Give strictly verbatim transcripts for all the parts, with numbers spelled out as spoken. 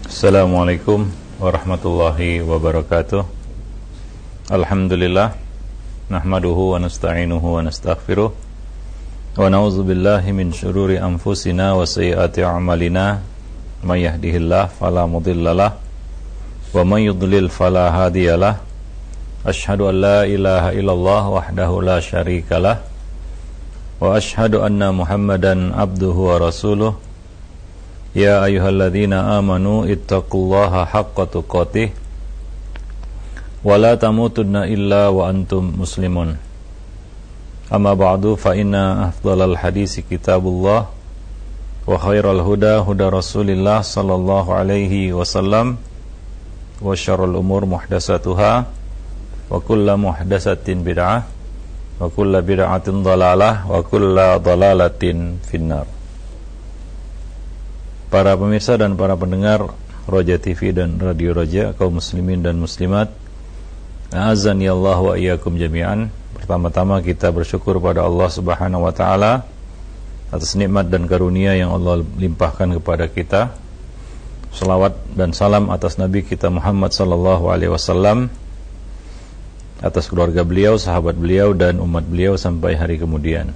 Assalamualaikum warahmatullahi wabarakatuh. Alhamdulillah, nahmaduhu wa nasta'inuhu wa nastaghfiruh, wa na'udzu billahi min syururi anfusina wa sayyiati a'malina. May yahdihillahu fala mudhillalah wa may yudlil fala hadiyalah. Asyhadu an la ilaha illallah wahdahu la syarikalah wa asyhadu anna Muhammadan abduhu wa rasuluh. Ya ayyuhalladzina amanu ittaqullaha haqqa tuqatih wa la tamutunna illa wa antum muslimun. Amma ba'du, fa inna afdhalal hadisi kitabullah wa khairal huda huda Rasulillah sallallahu alaihi wasallam wa syarrul umur muhdatsatuha wa kullu muhdatsatin bid'ah wa kullu bid'atin dhalalah wa kullu dhalalatin finnar. Para pemirsa dan para pendengar Roja T V dan Radio Roja, kaum muslimin dan muslimat, a'azzani Allah wa iyyakum jami'an. Pertama-tama kita bersyukur pada Allah Subhanahu wa taala atas nikmat dan karunia yang Allah limpahkan kepada kita. Selawat dan salam atas Nabi kita Muhammad sallallahu alaihi wasallam, atas keluarga beliau, sahabat beliau dan umat beliau sampai hari kemudian.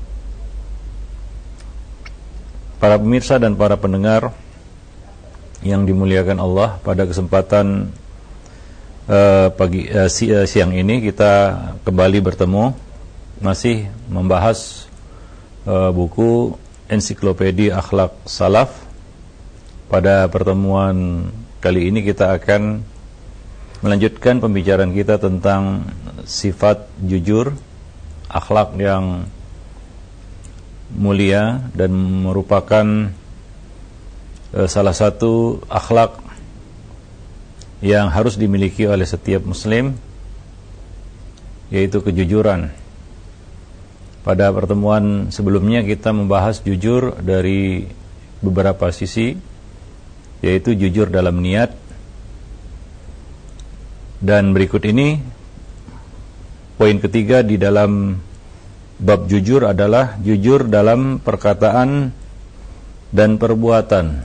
Para pemirsa dan para pendengar yang dimuliakan Allah, pada kesempatan uh, pagi uh, si, uh, siang ini kita kembali bertemu, masih membahas uh, buku Ensiklopedia Akhlak Salaf. Pada pertemuan kali ini kita akan melanjutkan pembicaraan kita tentang sifat jujur, akhlak yang mulia dan merupakan uh, salah satu akhlak yang harus dimiliki oleh setiap muslim, yaitu kejujuran. Pada pertemuan sebelumnya kita membahas jujur dari beberapa sisi, yaitu jujur dalam niat. Dan berikut ini poin ketiga di dalam bab jujur adalah jujur dalam perkataan dan perbuatan.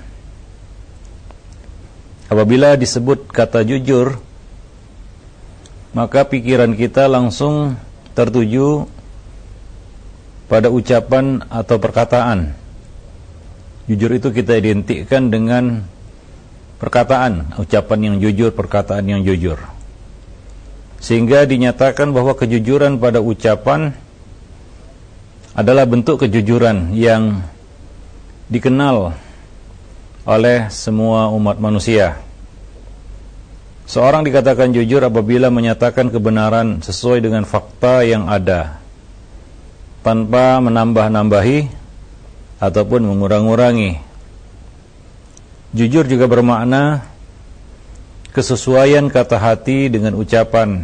Apabila disebut kata jujur, maka pikiran kita langsung tertuju pada ucapan atau perkataan. Jujur itu kita identikkan dengan perkataan, ucapan yang jujur, perkataan yang jujur. Sehingga dinyatakan bahwa kejujuran pada ucapan adalah bentuk kejujuran yang dikenal oleh semua umat manusia. Seorang dikatakan jujur apabila menyatakan kebenaran sesuai dengan fakta yang ada, tanpa menambah-nambahi ataupun mengurang-urangi. Jujur juga bermakna kesesuaian kata hati dengan ucapan.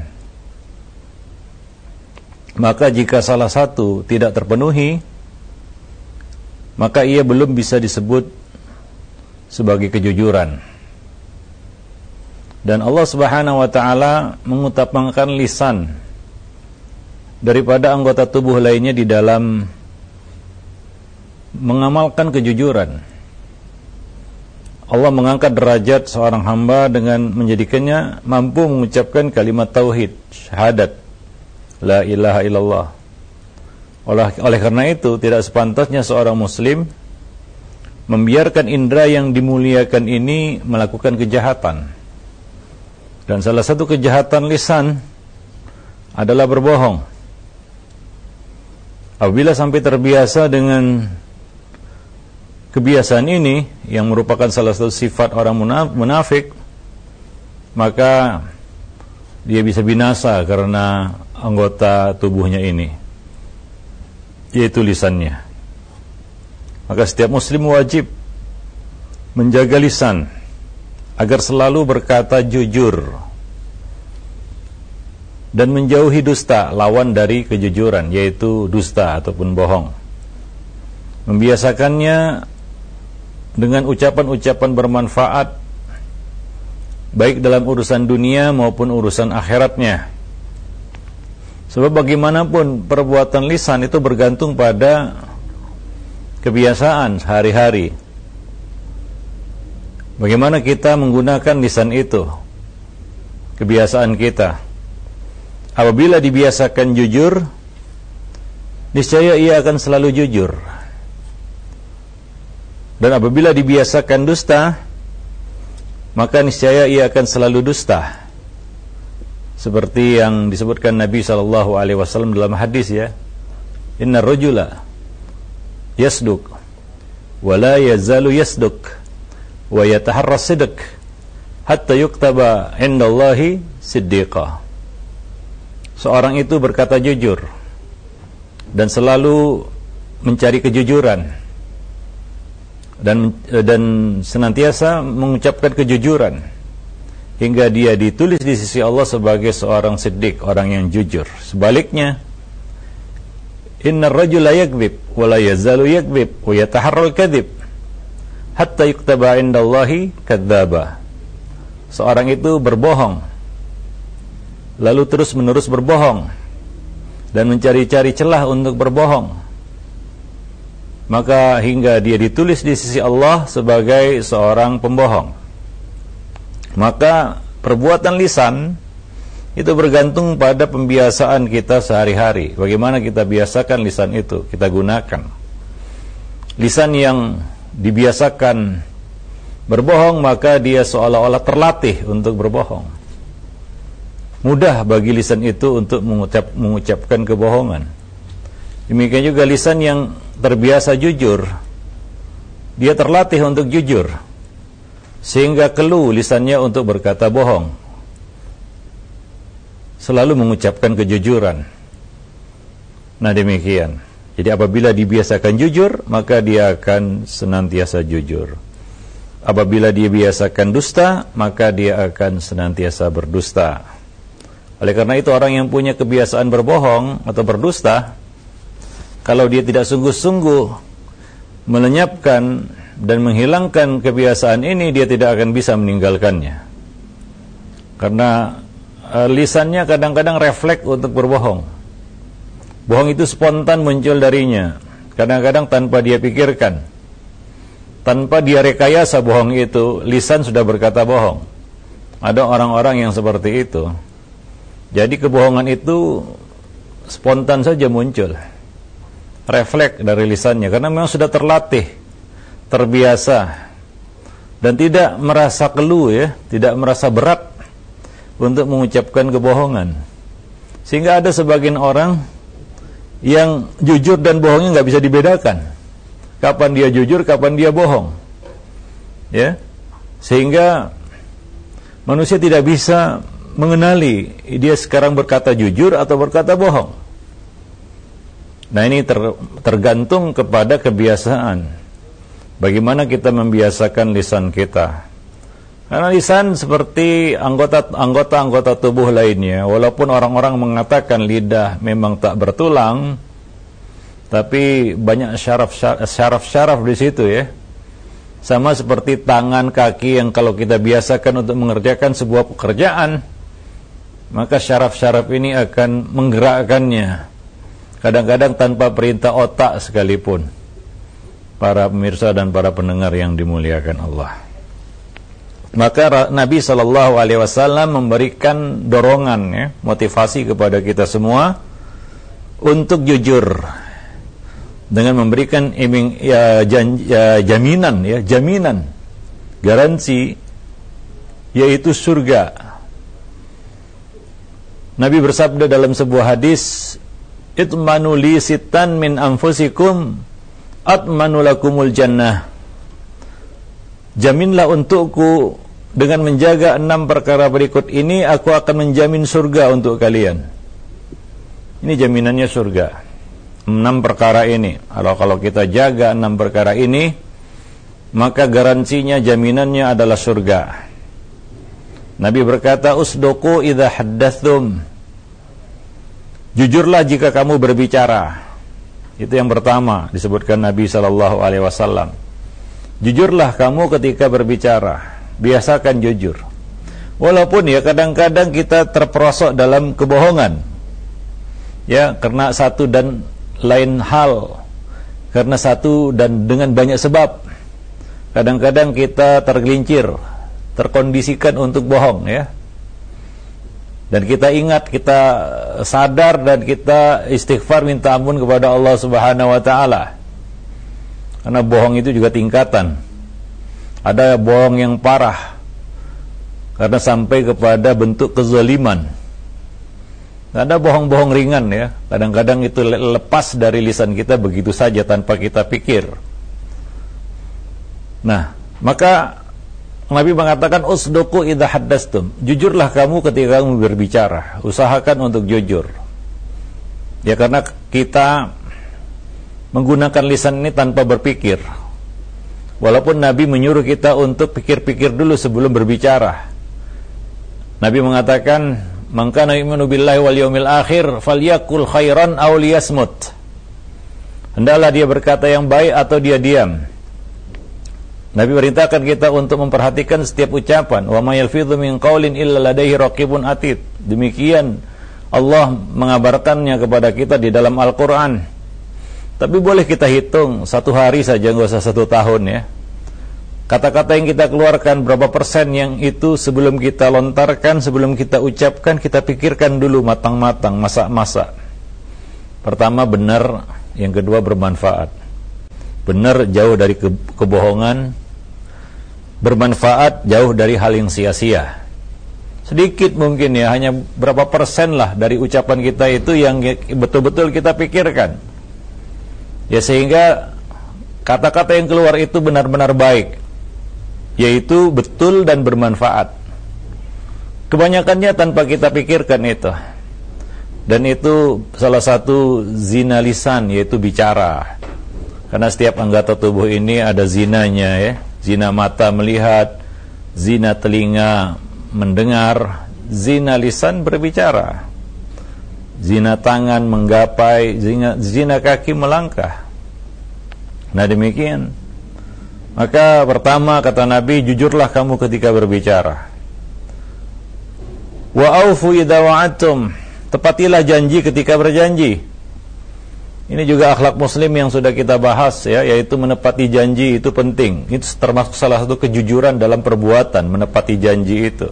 Maka jika salah satu tidak terpenuhi, maka ia belum bisa disebut sebagai kejujuran. Dan Allah Subhanahu wa taala mengutamakan lisan daripada anggota tubuh lainnya di dalam mengamalkan kejujuran. Allah mengangkat derajat seorang hamba dengan menjadikannya mampu mengucapkan kalimat tauhid, syahadat, la ilaha illallah. Oleh, oleh karena itu tidak sepantasnya seorang muslim membiarkan indera yang dimuliakan ini melakukan kejahatan. Dan salah satu kejahatan lisan adalah berbohong. Apabila sampai terbiasa dengan kebiasaan ini yang merupakan salah satu sifat orang munafik, maka dia bisa binasa karena anggota tubuhnya ini, yaitu lisannya. Maka setiap muslim wajib menjaga lisan agar selalu berkata jujur dan menjauhi dusta, lawan dari kejujuran, yaitu dusta ataupun bohong. Membiasakannya dengan ucapan-ucapan bermanfaat, baik dalam urusan dunia maupun urusan akhiratnya. Sebab bagaimanapun perbuatan lisan itu bergantung pada kebiasaan sehari-hari. Bagaimana kita menggunakan lisan itu? Kebiasaan kita. Apabila dibiasakan jujur, niscaya ia akan selalu jujur. Dan apabila dibiasakan dusta, maka niscaya ia akan selalu dusta. Seperti yang disebutkan Nabi sallallahu alaihi wasallam dalam hadis, ya. Inna rajula yasduq wa la yazalu yasduq wa yataharra sidq hatta yuktaba indallahi siddiqa. Seorang itu berkata jujur dan selalu mencari kejujuran dan dan senantiasa mengucapkan kejujuran hingga dia ditulis di sisi Allah sebagai seorang siddiq, orang yang jujur. Sebaliknya, innar rajula yakdzib wa la yazalu yakdzib wa yataharral kadzib hatta yuktaba indallahi kadzdzaba. Seorang itu berbohong, lalu terus-menerus berbohong dan mencari-cari celah untuk berbohong, maka hingga dia ditulis di sisi Allah sebagai seorang pembohong. Maka perbuatan lisan itu bergantung pada pembiasaan kita sehari-hari. Bagaimana kita biasakan lisan itu, kita gunakan. Lisan yang dibiasakan berbohong, maka dia seolah-olah terlatih untuk berbohong. Mudah bagi lisan itu untuk mengucap, mengucapkan kebohongan. Demikian juga lisan yang terbiasa jujur, dia terlatih untuk jujur, sehingga keluh lisannya untuk berkata bohong, selalu mengucapkan kejujuran. Nah, demikian. Jadi apabila dibiasakan jujur, maka dia akan senantiasa jujur. Apabila dia biasakan dusta, maka dia akan senantiasa berdusta. Oleh karena itu, orang yang punya kebiasaan berbohong atau berdusta, kalau dia tidak sungguh-sungguh melenyapkan dan menghilangkan kebiasaan ini, dia tidak akan bisa meninggalkannya. Karena uh, lisannya kadang-kadang refleks untuk berbohong. Bohong itu spontan muncul darinya, kadang-kadang tanpa dia pikirkan. Tanpa dia rekayasa bohong itu, lisan sudah berkata bohong. Ada orang-orang yang seperti itu. Jadi kebohongan itu spontan saja muncul, refleks dari lisannya, karena memang sudah terlatih, terbiasa, dan tidak merasa keluh, ya, tidak merasa berat untuk mengucapkan kebohongan. Sehingga ada sebagian orang yang jujur dan bohongnya nggak bisa dibedakan. Kapan dia jujur, kapan dia bohong, ya, sehingga manusia tidak bisa mengenali dia sekarang berkata jujur atau berkata bohong. Nah, ini ter, tergantung kepada kebiasaan. Bagaimana kita membiasakan lisan kita? Karena lisan seperti anggota-anggota tubuh lainnya. Walaupun orang-orang mengatakan lidah memang tak bertulang, tapi banyak syaraf-syaraf di situ, ya. Sama seperti tangan, kaki yang kalau kita biasakan untuk mengerjakan sebuah pekerjaan, maka syaraf-syaraf ini akan menggerakkannya, kadang-kadang tanpa perintah otak sekalipun. Para pemirsa dan para pendengar yang dimuliakan Allah, maka Nabi shallallahu alaihi wasallam memberikan dorongan, ya, motivasi kepada kita semua untuk jujur, dengan memberikan iming, ya, jan, ya, jaminan, ya, jaminan, garansi, yaitu surga. Nabi bersabda dalam sebuah hadis, "Itmanu li sitan min anfusikum, atmanu lakumul jannah." Jaminlah untukku dengan menjaga enam perkara berikut ini, aku akan menjamin surga untuk kalian. Ini jaminannya surga. Enam perkara ini, kalau kalau kita jaga enam perkara ini, maka garansinya, jaminannya adalah surga. Nabi berkata, "Usduqu idza haddatsum." Jujurlah jika kamu berbicara. Itu yang pertama disebutkan Nabi sallallahu alaihi wasallam. Jujurlah kamu ketika berbicara. Biasakan jujur. Walaupun, ya, kadang-kadang kita terperosok dalam kebohongan, ya, karena satu dan lain hal, karena satu dan dengan banyak sebab. kadang-kadang kita tergelincir, terkondisikan untuk bohong, ya. Dan kita ingat, kita sadar dan kita istighfar minta ampun kepada Allah Subhanahu wa taala. Karena bohong itu juga tingkatan. Ada bohong yang parah karena sampai kepada bentuk kezaliman. Ada bohong-bohong ringan, ya. Kadang-kadang itu lepas dari lisan kita begitu saja tanpa kita pikir. Nah, maka Nabi mengatakan usduqu idza haddastum. Jujurlah kamu ketika kamu berbicara. Usahakan untuk jujur. Ya, karena kita menggunakan lisan ini tanpa berpikir. Walaupun Nabi menyuruh kita untuk pikir-pikir dulu sebelum berbicara. Nabi mengatakan, "Man kana yu'minu billahi wal yawmil akhir falyakul khairan aw liyasmut." Hendaklah dia berkata yang baik atau dia diam. Nabi perintahkan kita untuk memperhatikan setiap ucapan. Wa may yalfidhu min qaulin illa ladaihi raqibun atid. Demikian Allah mengabarkannya kepada kita di dalam Al-Qur'an. Tapi boleh kita hitung satu hari saja, enggak usah satu tahun, ya. Kata-kata yang kita keluarkan berapa persen yang itu sebelum kita lontarkan, sebelum kita ucapkan, kita pikirkan dulu matang-matang, masak-masak. Pertama benar, yang kedua bermanfaat. Benar jauh dari ke- kebohongan, bermanfaat jauh dari hal yang sia-sia. Sedikit mungkin, ya, hanya berapa persen lah dari ucapan kita itu yang betul-betul kita pikirkan, ya, sehingga kata-kata yang keluar itu benar-benar baik, yaitu betul dan bermanfaat. Kebanyakannya tanpa kita pikirkan itu. Dan itu salah satu zina lisan, yaitu bicara. Karena setiap anggota tubuh ini ada zinanya, ya. Zina mata melihat, zina telinga mendengar, zina lisan berbicara, zina tangan menggapai, zina, zina kaki melangkah. Nah, demikian. Maka pertama kata Nabi, jujurlah kamu ketika berbicara. Wa aufu idza wa'adtum. Tepatilah janji ketika berjanji. Ini juga akhlak muslim yang sudah kita bahas, ya, yaitu menepati janji itu penting. Itu termasuk salah satu kejujuran dalam perbuatan, menepati janji itu.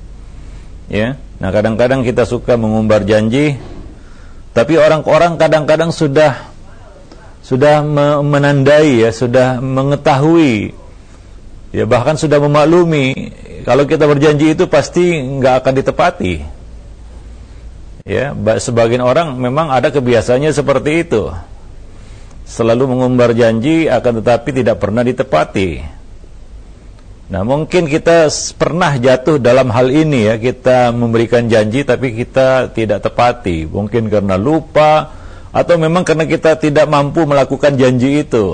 Ya. Nah, kadang-kadang kita suka mengumbar janji, tapi orang-orang kadang-kadang sudah sudah menandai, ya, sudah mengetahui, ya, bahkan sudah memaklumi kalau kita berjanji itu pasti nggak akan ditepati. Ya, sebagian orang memang ada kebiasaannya seperti itu. Selalu mengumbar janji akan tetapi tidak pernah ditepati. Nah, mungkin kita pernah jatuh dalam hal ini, ya, kita memberikan janji tapi kita tidak tepati. Mungkin karena lupa atau memang karena kita tidak mampu melakukan janji itu.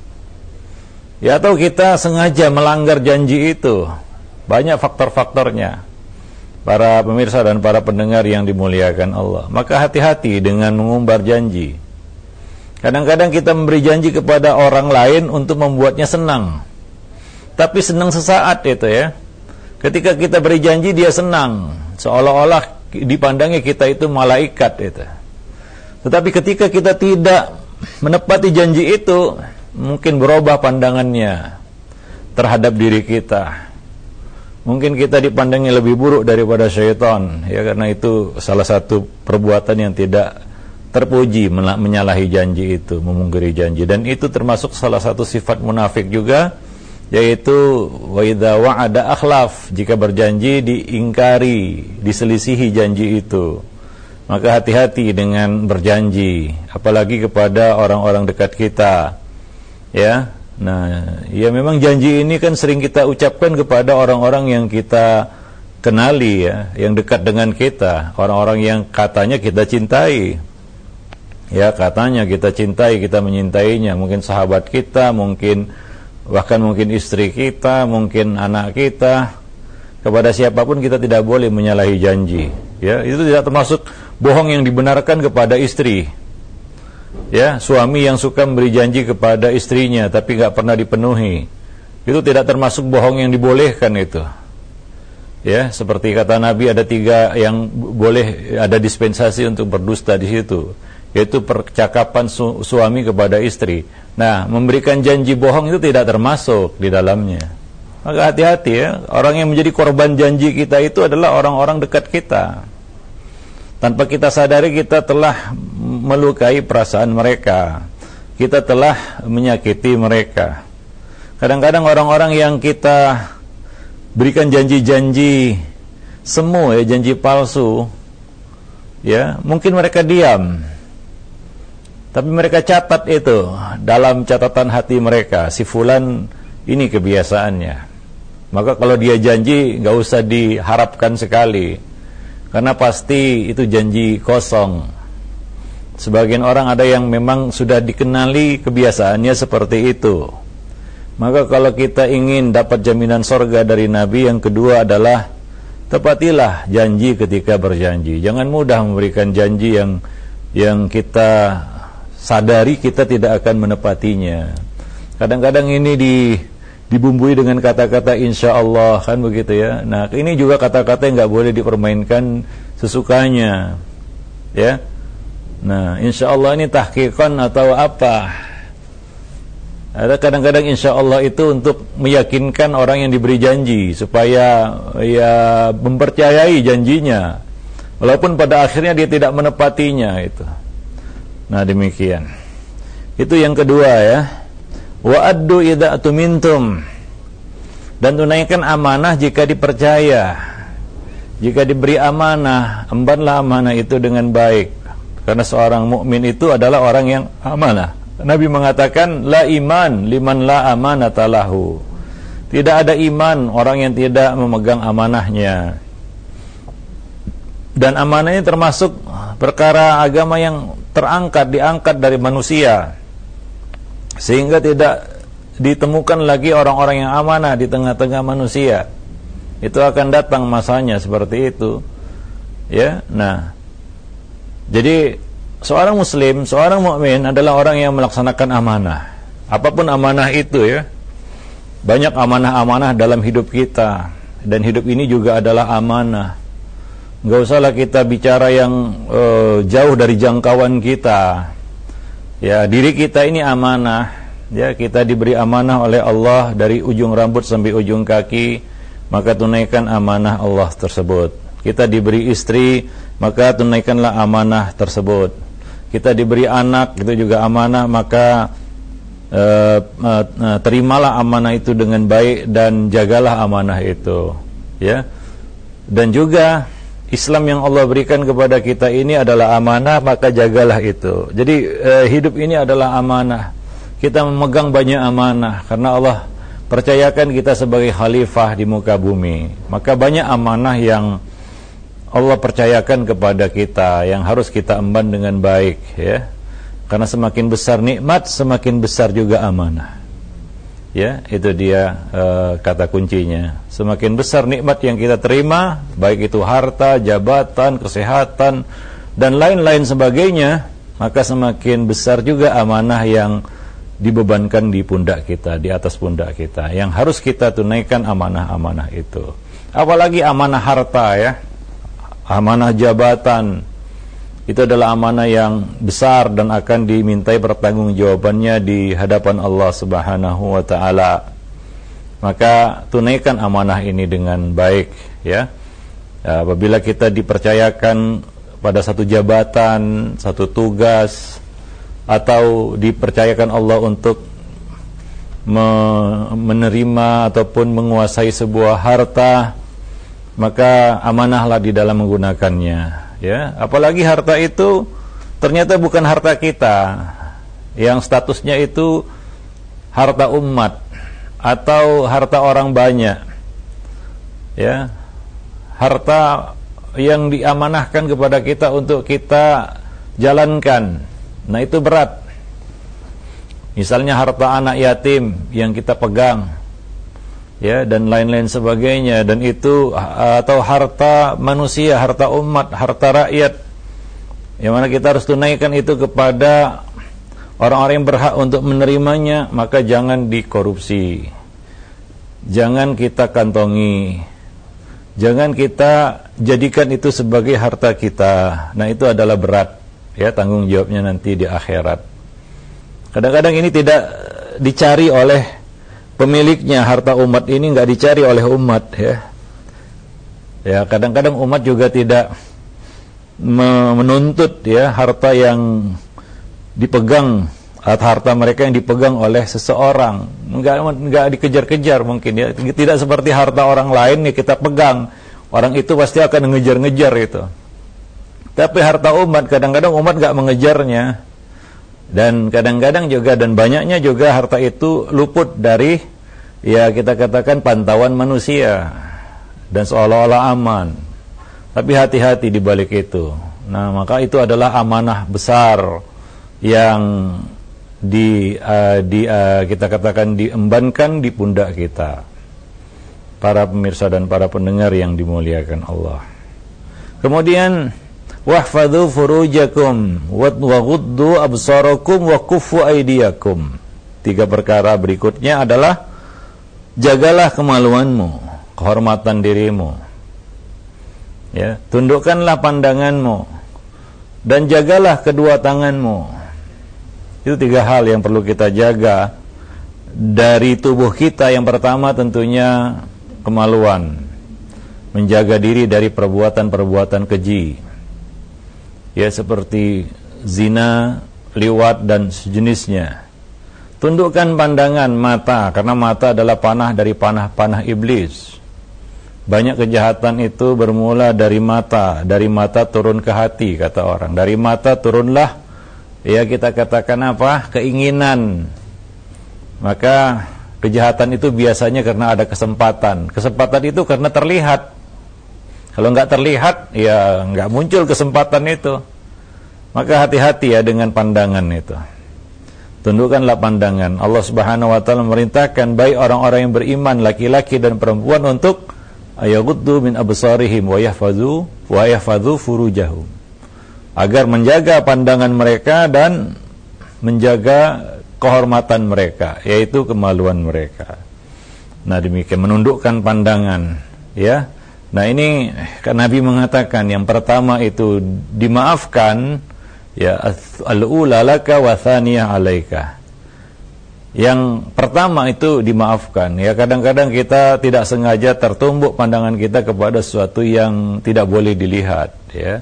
Ya, atau kita sengaja melanggar janji itu. Banyak faktor-faktornya. Para pemirsa dan para pendengar yang dimuliakan Allah, maka hati-hati dengan mengumbar janji. Kadang-kadang kita memberi janji kepada orang lain untuk membuatnya senang, tapi senang sesaat itu, ya. Ketika kita beri janji dia senang, seolah-olah dipandangnya kita itu malaikat itu. Tetapi ketika kita tidak menepati janji itu, mungkin berubah pandangannya terhadap diri kita. Mungkin kita dipandangnya lebih buruk daripada syaitan, ya, karena itu salah satu perbuatan yang tidak terpuji, menyalahi janji itu, memungkiri janji. Dan itu termasuk salah satu sifat munafik juga, yaitu wa idza wa'ada akhlaf. Jika berjanji diingkari, diselisihi janji itu. Maka hati-hati dengan berjanji, apalagi kepada orang-orang dekat kita, ya. Nah, ya memang janji ini kan sering kita ucapkan kepada orang-orang yang kita kenali, ya, yang dekat dengan kita, orang-orang yang katanya kita cintai. Ya, katanya kita cintai, kita menyintainya, mungkin sahabat kita, mungkin bahkan mungkin istri kita, mungkin anak kita. Kepada siapapun kita tidak boleh menyalahi janji. Ya, itu tidak termasuk bohong yang dibenarkan kepada istri. Ya, suami yang suka memberi janji kepada istrinya tapi nggak pernah dipenuhi, itu tidak termasuk bohong yang dibolehkan itu. Ya, seperti kata Nabi ada tiga yang boleh, ada dispensasi untuk berdusta di situ. yaitu percakapan su- suami kepada istri. Nah, memberikan janji bohong itu tidak termasuk di dalamnya. Maka hati-hati ya, orang yang menjadi korban janji kita itu adalah orang-orang dekat kita. Tanpa kita sadari kita telah melukai perasaan mereka, kita telah menyakiti mereka. Kadang-kadang orang-orang yang kita berikan janji-janji semu, ya, janji palsu, ya, mungkin mereka diam, tapi mereka catat itu dalam catatan hati mereka, si fulan ini kebiasaannya. Maka kalau dia janji nggak usah diharapkan sekali, karena pasti itu janji kosong. Sebagian orang ada yang memang sudah dikenali kebiasaannya seperti itu. Maka kalau kita ingin dapat jaminan sorga dari Nabi, yang kedua adalah tepatilah janji ketika berjanji. Jangan mudah memberikan janji yang yang kita sadari kita tidak akan menepatinya. Kadang-kadang ini di dibumbui dengan kata-kata insya Allah, kan begitu ya. Nah, ini juga kata-kata yang nggak boleh dipermainkan sesukanya, ya. Nah, insya Allah ini tahqiqan atau apa? Ada kadang-kadang insya Allah itu untuk meyakinkan orang yang diberi janji supaya ya mempercayai janjinya, walaupun pada akhirnya dia tidak menepatinya itu. Nah, demikian. Itu yang kedua ya. Wa addu idza tumintum, dan tunaikan amanah jika dipercaya. Jika diberi amanah, embanlah amanah itu dengan baik. Karena seorang mukmin itu adalah orang yang amanah. Nabi mengatakan la iman liman la amanata lahu. Tidak ada iman orang yang tidak memegang amanahnya. Dan amanahnya termasuk perkara agama yang terangkat, diangkat dari manusia, sehingga tidak ditemukan lagi orang-orang yang amanah di tengah-tengah manusia. Itu akan datang masanya seperti itu, ya. Nah, jadi seorang muslim, seorang mukmin adalah orang yang melaksanakan amanah. Apapun amanah itu ya. Banyak amanah-amanah dalam hidup kita, dan hidup ini juga adalah amanah. Enggak usahlah kita bicara yang uh, jauh dari jangkauan kita. Ya, diri kita ini amanah. Ya, kita diberi amanah oleh Allah dari ujung rambut sampai ujung kaki, maka tunaikan amanah Allah tersebut. Kita diberi istri, maka tunaikanlah amanah tersebut. Kita diberi anak, itu juga amanah, maka uh, uh, uh, terimalah amanah itu dengan baik dan jagalah amanah itu, ya. Dan juga Islam yang Allah berikan kepada kita ini adalah amanah, maka jagalah itu. Jadi uh, hidup ini adalah amanah. Kita memegang banyak amanah karena Allah percayakan kita sebagai khalifah di muka bumi. Maka banyak amanah yang Allah percayakan kepada kita yang harus kita emban dengan baik, ya. Karena semakin besar nikmat, semakin besar juga amanah. Ya, itu dia uh, kata kuncinya. Semakin besar nikmat yang kita terima, baik itu harta, jabatan, kesehatan, dan lain-lain sebagainya, maka semakin besar juga amanah yang dibebankan di pundak kita, di atas pundak kita, yang harus kita tunaikan amanah-amanah itu. Apalagi amanah harta, ya. Amanah jabatan itu adalah amanah yang besar dan akan dimintai pertanggungjawabannya di hadapan Allah Subhanahu wa taala. Maka tunaikan amanah ini dengan baik, ya. Apabila kita dipercayakan pada satu jabatan, satu tugas, atau dipercayakan Allah untuk menerima ataupun menguasai sebuah harta, maka amanahlah di dalam menggunakannya, ya. Apalagi harta itu ternyata bukan harta kita, yang statusnya itu harta umat atau harta orang banyak, ya. Harta yang diamanahkan kepada kita untuk kita jalankan, nah itu berat. Misalnya harta anak yatim yang kita pegang, ya, dan lain-lain sebagainya, dan itu atau harta manusia, harta umat, harta rakyat, yang mana kita harus tunaikan itu kepada orang-orang yang berhak untuk menerimanya, maka jangan dikorupsi, jangan kita kantongi, jangan kita jadikan itu sebagai harta kita. Nah, itu adalah berat, ya, tanggung jawabnya nanti di akhirat. Kadang-kadang ini tidak dicari oleh pemiliknya, harta umat ini nggak dicari oleh umat, ya. Ya, kadang-kadang umat juga tidak menuntut, ya, harta yang dipegang, harta mereka yang dipegang oleh seseorang, nggak nggak dikejar-kejar mungkin, ya. Tidak seperti harta orang lain nih kita pegang, orang itu pasti akan ngejar-ngejar itu. Tapi harta umat, kadang-kadang umat nggak mengejarnya. Dan kadang-kadang juga, dan banyaknya juga harta itu luput dari, ya, kita katakan pantauan manusia, dan seolah-olah aman. Tapi hati-hati di balik itu. Nah, maka itu adalah amanah besar yang di, uh, di uh, kita katakan diembankan di pundak kita, para pemirsa dan para pendengar yang dimuliakan Allah. Kemudian wahfadhu furujakum waghuddu absarakum wa kuffu aydiyakum. Tiga perkara berikutnya adalah jagalah kemaluanmu, kehormatan dirimu, ya, tundukkanlah pandanganmu, dan jagalah kedua tanganmu. Itu tiga hal yang perlu kita jaga dari tubuh kita. Yang pertama tentunya kemaluan, menjaga diri dari perbuatan-perbuatan keji, ya, seperti zina, liwat, dan sejenisnya. Tundukkan pandangan, mata, karena mata adalah panah dari panah-panah iblis. Banyak kejahatan itu bermula dari mata. Dari mata turun ke hati, kata orang. Dari mata turunlah, ya, kita katakan apa? Keinginan. Maka kejahatan itu biasanya karena ada kesempatan. Kesempatan itu karena terlihat. Kalau nggak terlihat, ya nggak muncul kesempatan itu. Maka hati-hati, ya, dengan pandangan itu. Tundukkanlah pandangan. Allah Subhanahu wa taala memerintahkan baik orang-orang yang beriman, laki-laki dan perempuan, untuk ayaghuddu min absarihim wa yahfazu wa yahfazu furujahum, agar menjaga pandangan mereka dan menjaga kehormatan mereka, yaitu kemaluan mereka. Nah, demikian, menundukkan pandangan, ya. Nah, ini kan Nabi mengatakan yang pertama itu dimaafkan, ya, al-ula laka wa thaniyah alaika. Yang pertama itu dimaafkan, ya. Kadang-kadang kita tidak sengaja tertumbuk pandangan kita kepada sesuatu yang tidak boleh dilihat, ya.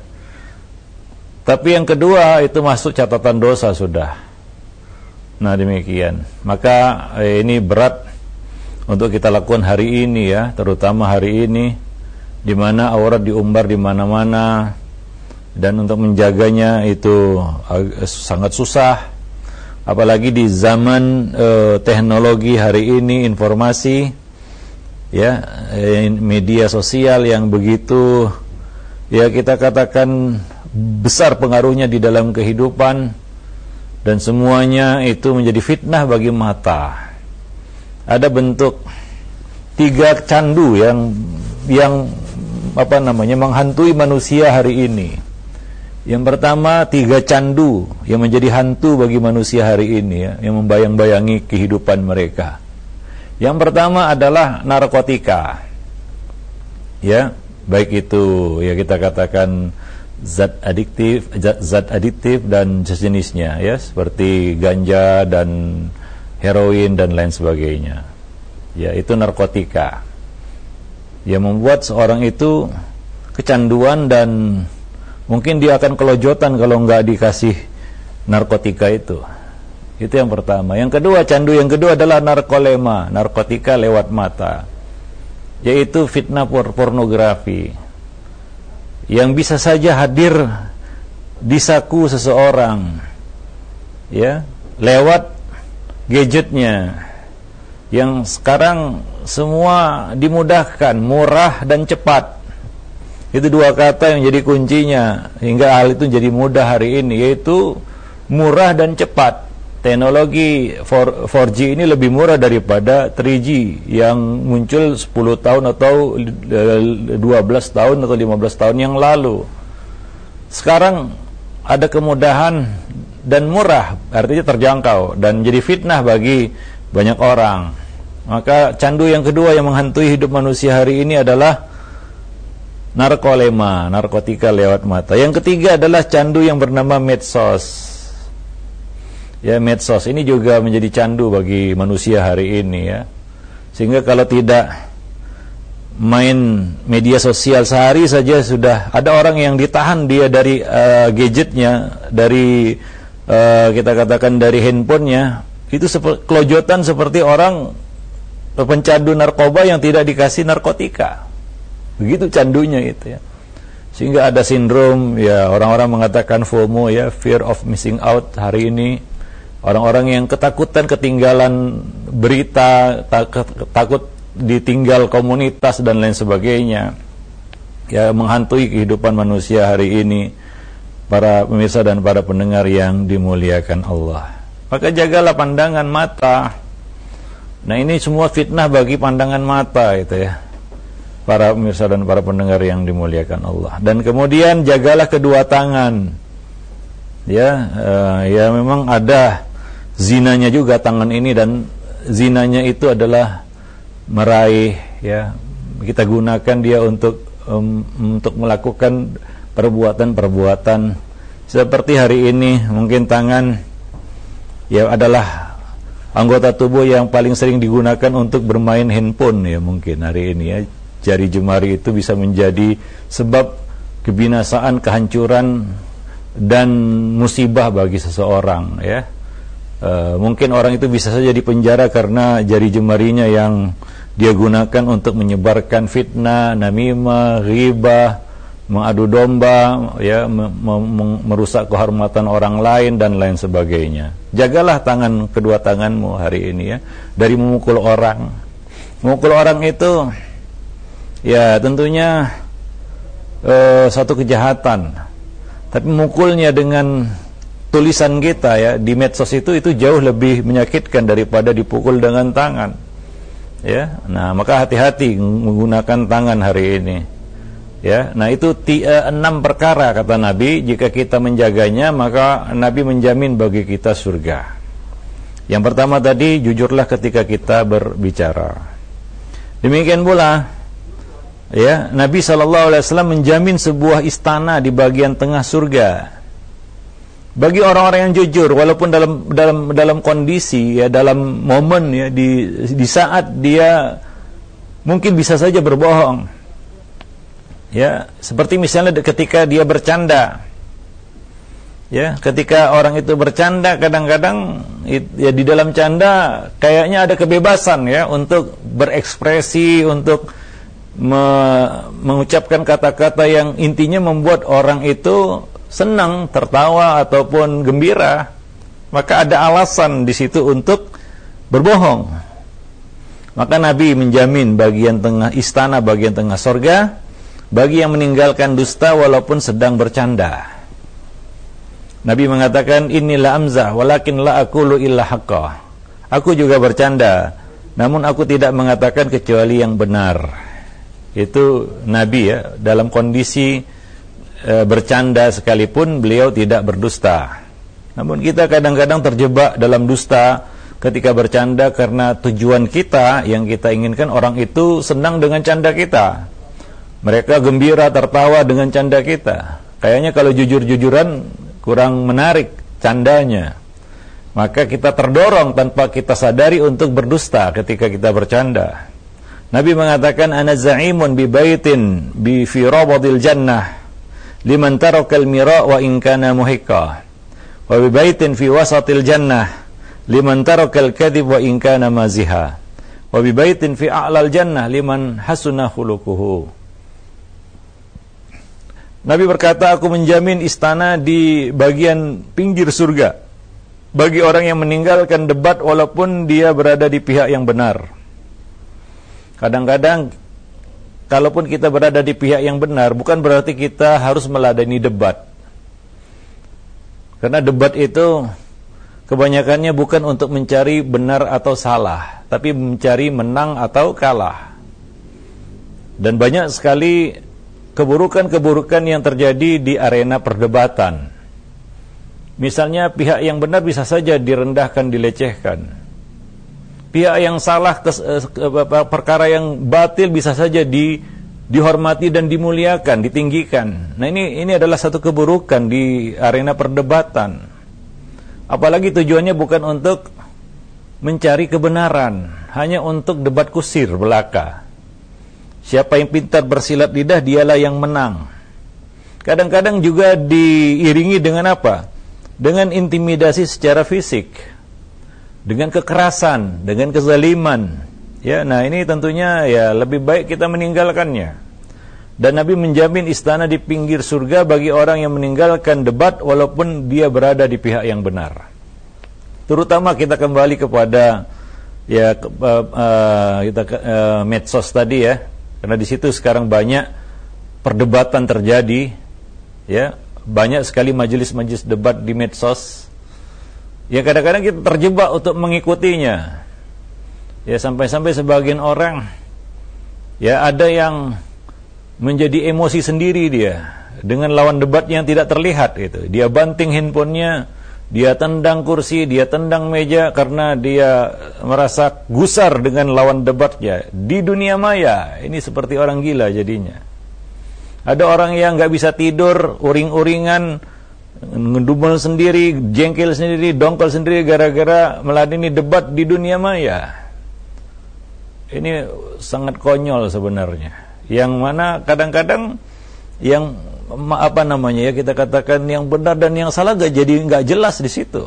Tapi yang kedua itu masuk catatan dosa sudah. Nah, demikian. Maka eh, ini berat untuk kita lakukan hari ini, ya, terutama hari ini di mana aurat diumbar di mana-mana, dan untuk menjaganya itu uh, sangat susah, apalagi di zaman uh, teknologi hari ini, informasi, ya, eh, media sosial yang begitu, ya, kita katakan besar pengaruhnya di dalam kehidupan, dan semuanya itu menjadi fitnah bagi mata. Ada bentuk tiga candu yang yang apa namanya menghantui manusia hari ini. Yang pertama, tiga candu yang menjadi hantu bagi manusia hari ini, ya, yang membayang-bayangi kehidupan mereka. Yang pertama adalah narkotika, ya, baik itu, ya, kita katakan zat adiktif, zat, zat adiktif dan sejenisnya, ya, seperti ganja dan heroin dan lain sebagainya. Ya, itu narkotika. Ya, membuat seorang itu kecanduan, dan mungkin dia akan kelojotan kalau nggak dikasih narkotika itu. Itu yang pertama. Yang kedua, candu yang kedua adalah narkolema, narkotika lewat mata, yaitu fitnah por pornografi yang bisa saja hadir di saku seseorang, ya, lewat gadgetnya, yang sekarang semua dimudahkan, murah dan cepat. Itu dua kata yang jadi kuncinya hingga hal itu jadi mudah hari ini, yaitu murah dan cepat. Teknologi four G ini lebih murah daripada three G yang muncul sepuluh tahun atau dua belas tahun atau lima belas tahun yang lalu. Sekarang ada kemudahan dan murah, artinya terjangkau, dan jadi fitnah bagi banyak orang. Maka candu yang kedua yang menghantui hidup manusia hari ini adalah narkolema, narkotika lewat mata. Yang ketiga adalah candu yang bernama medsos. Ya, medsos ini juga menjadi candu bagi manusia hari ini ya. Sehingga kalau tidak main media sosial sehari saja sudah ada orang yang ditahan dia dari uh, gadgetnya, dari uh, kita katakan dari handphonenya. Itu seperti kelojotan seperti orang pencandu narkoba yang tidak dikasih narkotika. Begitu candunya itu ya. Sehingga ada sindrom ya, orang-orang mengatakan FOMO ya, fear of missing out hari ini. Orang-orang yang ketakutan ketinggalan berita, takut, takut ditinggal komunitas dan lain sebagainya. Ya, menghantui kehidupan manusia hari ini. Para pemirsa dan para pendengar yang dimuliakan Allah. Maka jagalah pandangan mata. Nah, ini semua fitnah bagi pandangan mata itu ya. Para pemirsa dan para pendengar yang dimuliakan Allah. Dan kemudian jagalah kedua tangan. Ya, uh, ya memang ada zinanya juga tangan ini, dan zinanya itu adalah meraih ya. Kita gunakan dia untuk um, untuk melakukan perbuatan-perbuatan seperti hari ini. Mungkin tangan ya adalah anggota tubuh yang paling sering digunakan untuk bermain handphone ya, mungkin hari ini ya. Jari jemari itu bisa menjadi sebab kebinasaan, kehancuran dan musibah bagi seseorang ya. E, mungkin orang itu bisa saja dipenjara karena jari jemarinya yang dia gunakan untuk menyebarkan fitnah, namimah, ghibah, mengadu domba ya, merusak kehormatan orang lain dan lain sebagainya. Jagalah tangan, kedua tanganmu hari ini ya, dari memukul orang. Memukul orang itu ya tentunya uh, satu kejahatan. Tapi memukulnya dengan tulisan kita ya di medsos itu itu jauh lebih menyakitkan daripada dipukul dengan tangan. Ya, nah maka hati-hati menggunakan tangan hari ini. Ya, nah itu tia, enam perkara kata Nabi, jika kita menjaganya maka Nabi menjamin bagi kita surga. Yang pertama tadi, jujurlah ketika kita berbicara. Demikian pula ya, Nabi shallallahu alaihi wasallam menjamin sebuah istana di bagian tengah surga bagi orang-orang yang jujur, walaupun dalam dalam dalam kondisi ya, dalam momen ya, di di saat dia mungkin bisa saja berbohong. Ya, seperti misalnya ketika dia bercanda. Ya, ketika orang itu bercanda kadang-kadang ya di dalam canda kayaknya ada kebebasan ya untuk berekspresi, untuk me, mengucapkan kata-kata yang intinya membuat orang itu senang, tertawa ataupun gembira. Maka ada alasan di situ untuk berbohong. Maka Nabi menjamin bagian tengah istana, bagian tengah surga bagi yang meninggalkan dusta walaupun sedang bercanda. Nabi mengatakan, inilah amzah walakin la aqulu illa haqqa. Aku juga bercanda, namun aku tidak mengatakan kecuali yang benar. Itu Nabi ya, dalam kondisi e, bercanda sekalipun beliau tidak berdusta. Namun kita kadang-kadang terjebak dalam dusta ketika bercanda karena tujuan kita yang kita inginkan orang itu senang dengan canda kita. Mereka gembira, tertawa dengan canda kita. Kayaknya kalau jujur-jujuran kurang menarik candanya. Maka kita terdorong tanpa kita sadari untuk berdusta ketika kita bercanda. Nabi mengatakan, ana za'imun bi baitin bi fi rabadil jannah liman tarakal mira wa in kana muhiqqa. Wa bi baitin fi wasatil jannah liman tarakal kadhib wa in kana maziha. Wa bi baitin fi a'lal jannah liman hasuna khuluquhu. Nabi berkata, aku menjamin istana di bagian pinggir surga bagi orang yang meninggalkan debat walaupun dia berada di pihak yang benar. Kadang-kadang kalaupun kita berada di pihak yang benar, bukan berarti kita harus meladeni debat. Karena debat itu kebanyakannya bukan untuk mencari benar atau salah, tapi mencari menang atau kalah. Dan banyak sekali keburukan-keburukan yang terjadi di arena perdebatan. Misalnya pihak yang benar bisa saja direndahkan, dilecehkan. Pihak yang salah, kes, eh, perkara yang batil bisa saja di, dihormati dan dimuliakan, ditinggikan. Nah ini ini adalah satu keburukan di arena perdebatan. Apalagi tujuannya bukan untuk mencari kebenaran, hanya untuk debat kusir belaka. Siapa yang pintar bersilat lidah, dialah yang menang. Kadang-kadang juga diiringi dengan apa? Dengan intimidasi secara fisik, dengan kekerasan, dengan kezaliman. Ya, nah ini tentunya ya lebih baik kita meninggalkannya. Dan Nabi menjamin istana di pinggir surga bagi orang yang meninggalkan debat walaupun dia berada di pihak yang benar. Terutama kita kembali kepada ya ke, uh, uh, kita uh, medsos tadi ya, karena di situ sekarang banyak perdebatan terjadi, ya banyak sekali majelis-majelis debat di medsos. Ya kadang-kadang kita terjebak untuk mengikutinya. Ya sampai-sampai sebagian orang ya ada yang menjadi emosi sendiri dia dengan lawan debat yang tidak terlihat itu. Dia banting handphonenya, dia tendang kursi, dia tendang meja karena dia merasa gusar dengan lawan debatnya. Di dunia maya ini seperti orang gila jadinya. Ada orang yang nggak bisa tidur, uring-uringan, ngedumel sendiri, jengkel sendiri, dongkol sendiri gara-gara meladeni debat di dunia maya. Ini sangat konyol sebenarnya. Yang mana kadang-kadang yang apa namanya ya kita katakan yang benar dan yang salah gak jadi nggak jelas di situ.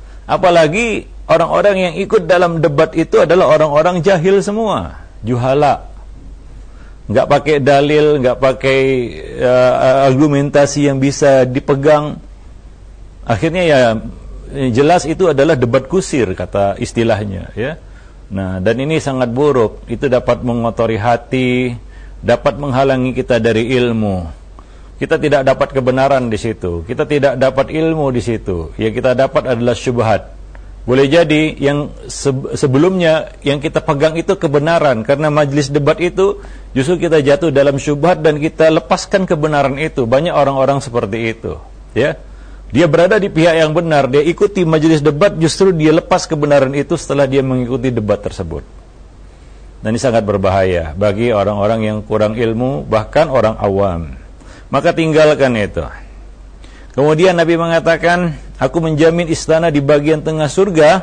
Apalagi orang-orang yang ikut dalam debat itu adalah orang-orang jahil semua, juhala. Nggak pakai dalil, nggak pakai uh, argumentasi yang bisa dipegang. Akhirnya ya jelas itu adalah debat kusir kata istilahnya ya. Nah, dan ini sangat buruk. Itu dapat mengotori hati, dapat menghalangi kita dari ilmu. Kita tidak dapat kebenaran di situ. Kita tidak dapat ilmu di situ. Yang kita dapat adalah syubhat. Boleh jadi yang sebelumnya yang kita pegang itu kebenaran, karena majelis debat itu justru kita jatuh dalam syubhat dan kita lepaskan kebenaran itu. Banyak orang-orang seperti itu, ya. Dia berada di pihak yang benar, dia ikuti majelis debat, justru dia lepas kebenaran itu setelah dia mengikuti debat tersebut. Dan ini sangat berbahaya bagi orang-orang yang kurang ilmu, bahkan orang awam. Maka tinggalkan itu. Kemudian Nabi mengatakan, aku menjamin istana di bagian tengah surga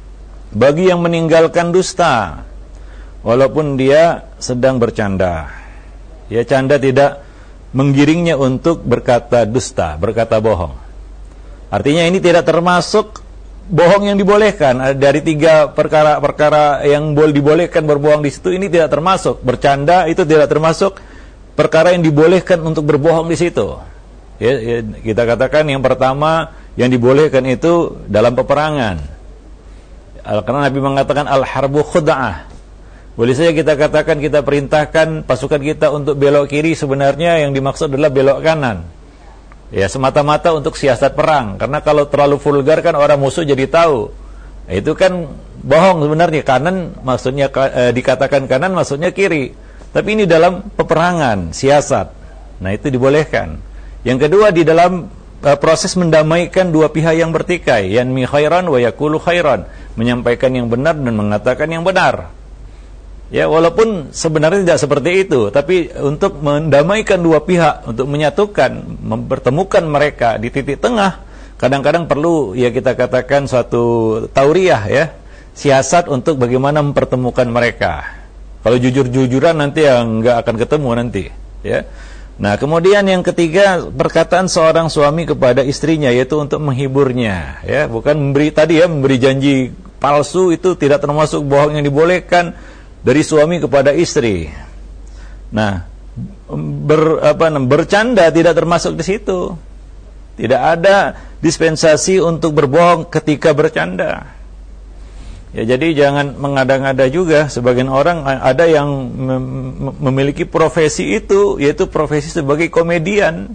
bagi yang meninggalkan dusta, walaupun dia sedang bercanda. Ya, canda tidak menggiringnya untuk berkata dusta, berkata bohong. Artinya ini tidak termasuk bohong yang dibolehkan. Dari tiga perkara-perkara yang boleh dibolehkan berbohong di situ, ini tidak termasuk. Bercanda itu tidak termasuk perkara yang dibolehkan untuk berbohong di situ. Ya, ya, kita katakan yang pertama yang dibolehkan itu dalam peperangan. Karena Nabi mengatakan al-harbu khud'ah. Boleh saja kita katakan, kita perintahkan pasukan kita untuk belok kiri, sebenarnya yang dimaksud adalah belok kanan. Ya, semata-mata untuk siasat perang. Karena kalau terlalu vulgar kan orang musuh jadi tahu. Nah, itu kan bohong sebenarnya. Kanan maksudnya eh, dikatakan kanan maksudnya kiri. Tapi ini dalam peperangan, siasat. Nah, itu dibolehkan. Yang kedua, di dalam uh, proses mendamaikan dua pihak yang bertikai, yanmi khairan wa yaqulu khairan, menyampaikan yang benar dan mengatakan yang benar. Ya, walaupun sebenarnya tidak seperti itu, tapi untuk mendamaikan dua pihak, untuk menyatukan, mempertemukan mereka di titik tengah, kadang-kadang perlu ya kita katakan suatu tauriah ya, siasat untuk bagaimana mempertemukan mereka. Kalau jujur-jujuran nanti yang nggak akan ketemu nanti, ya. Nah, kemudian yang ketiga, perkataan seorang suami kepada istrinya, yaitu untuk menghiburnya, ya, bukan memberi tadi ya, memberi janji palsu, itu tidak termasuk bohong yang dibolehkan dari suami kepada istri. Nah, ber, apa, bercanda tidak termasuk di situ. Tidak ada dispensasi untuk berbohong ketika bercanda. Ya, jadi jangan mengada-ngada juga. Sebagian orang ada yang mem- memiliki profesi itu, yaitu profesi sebagai komedian,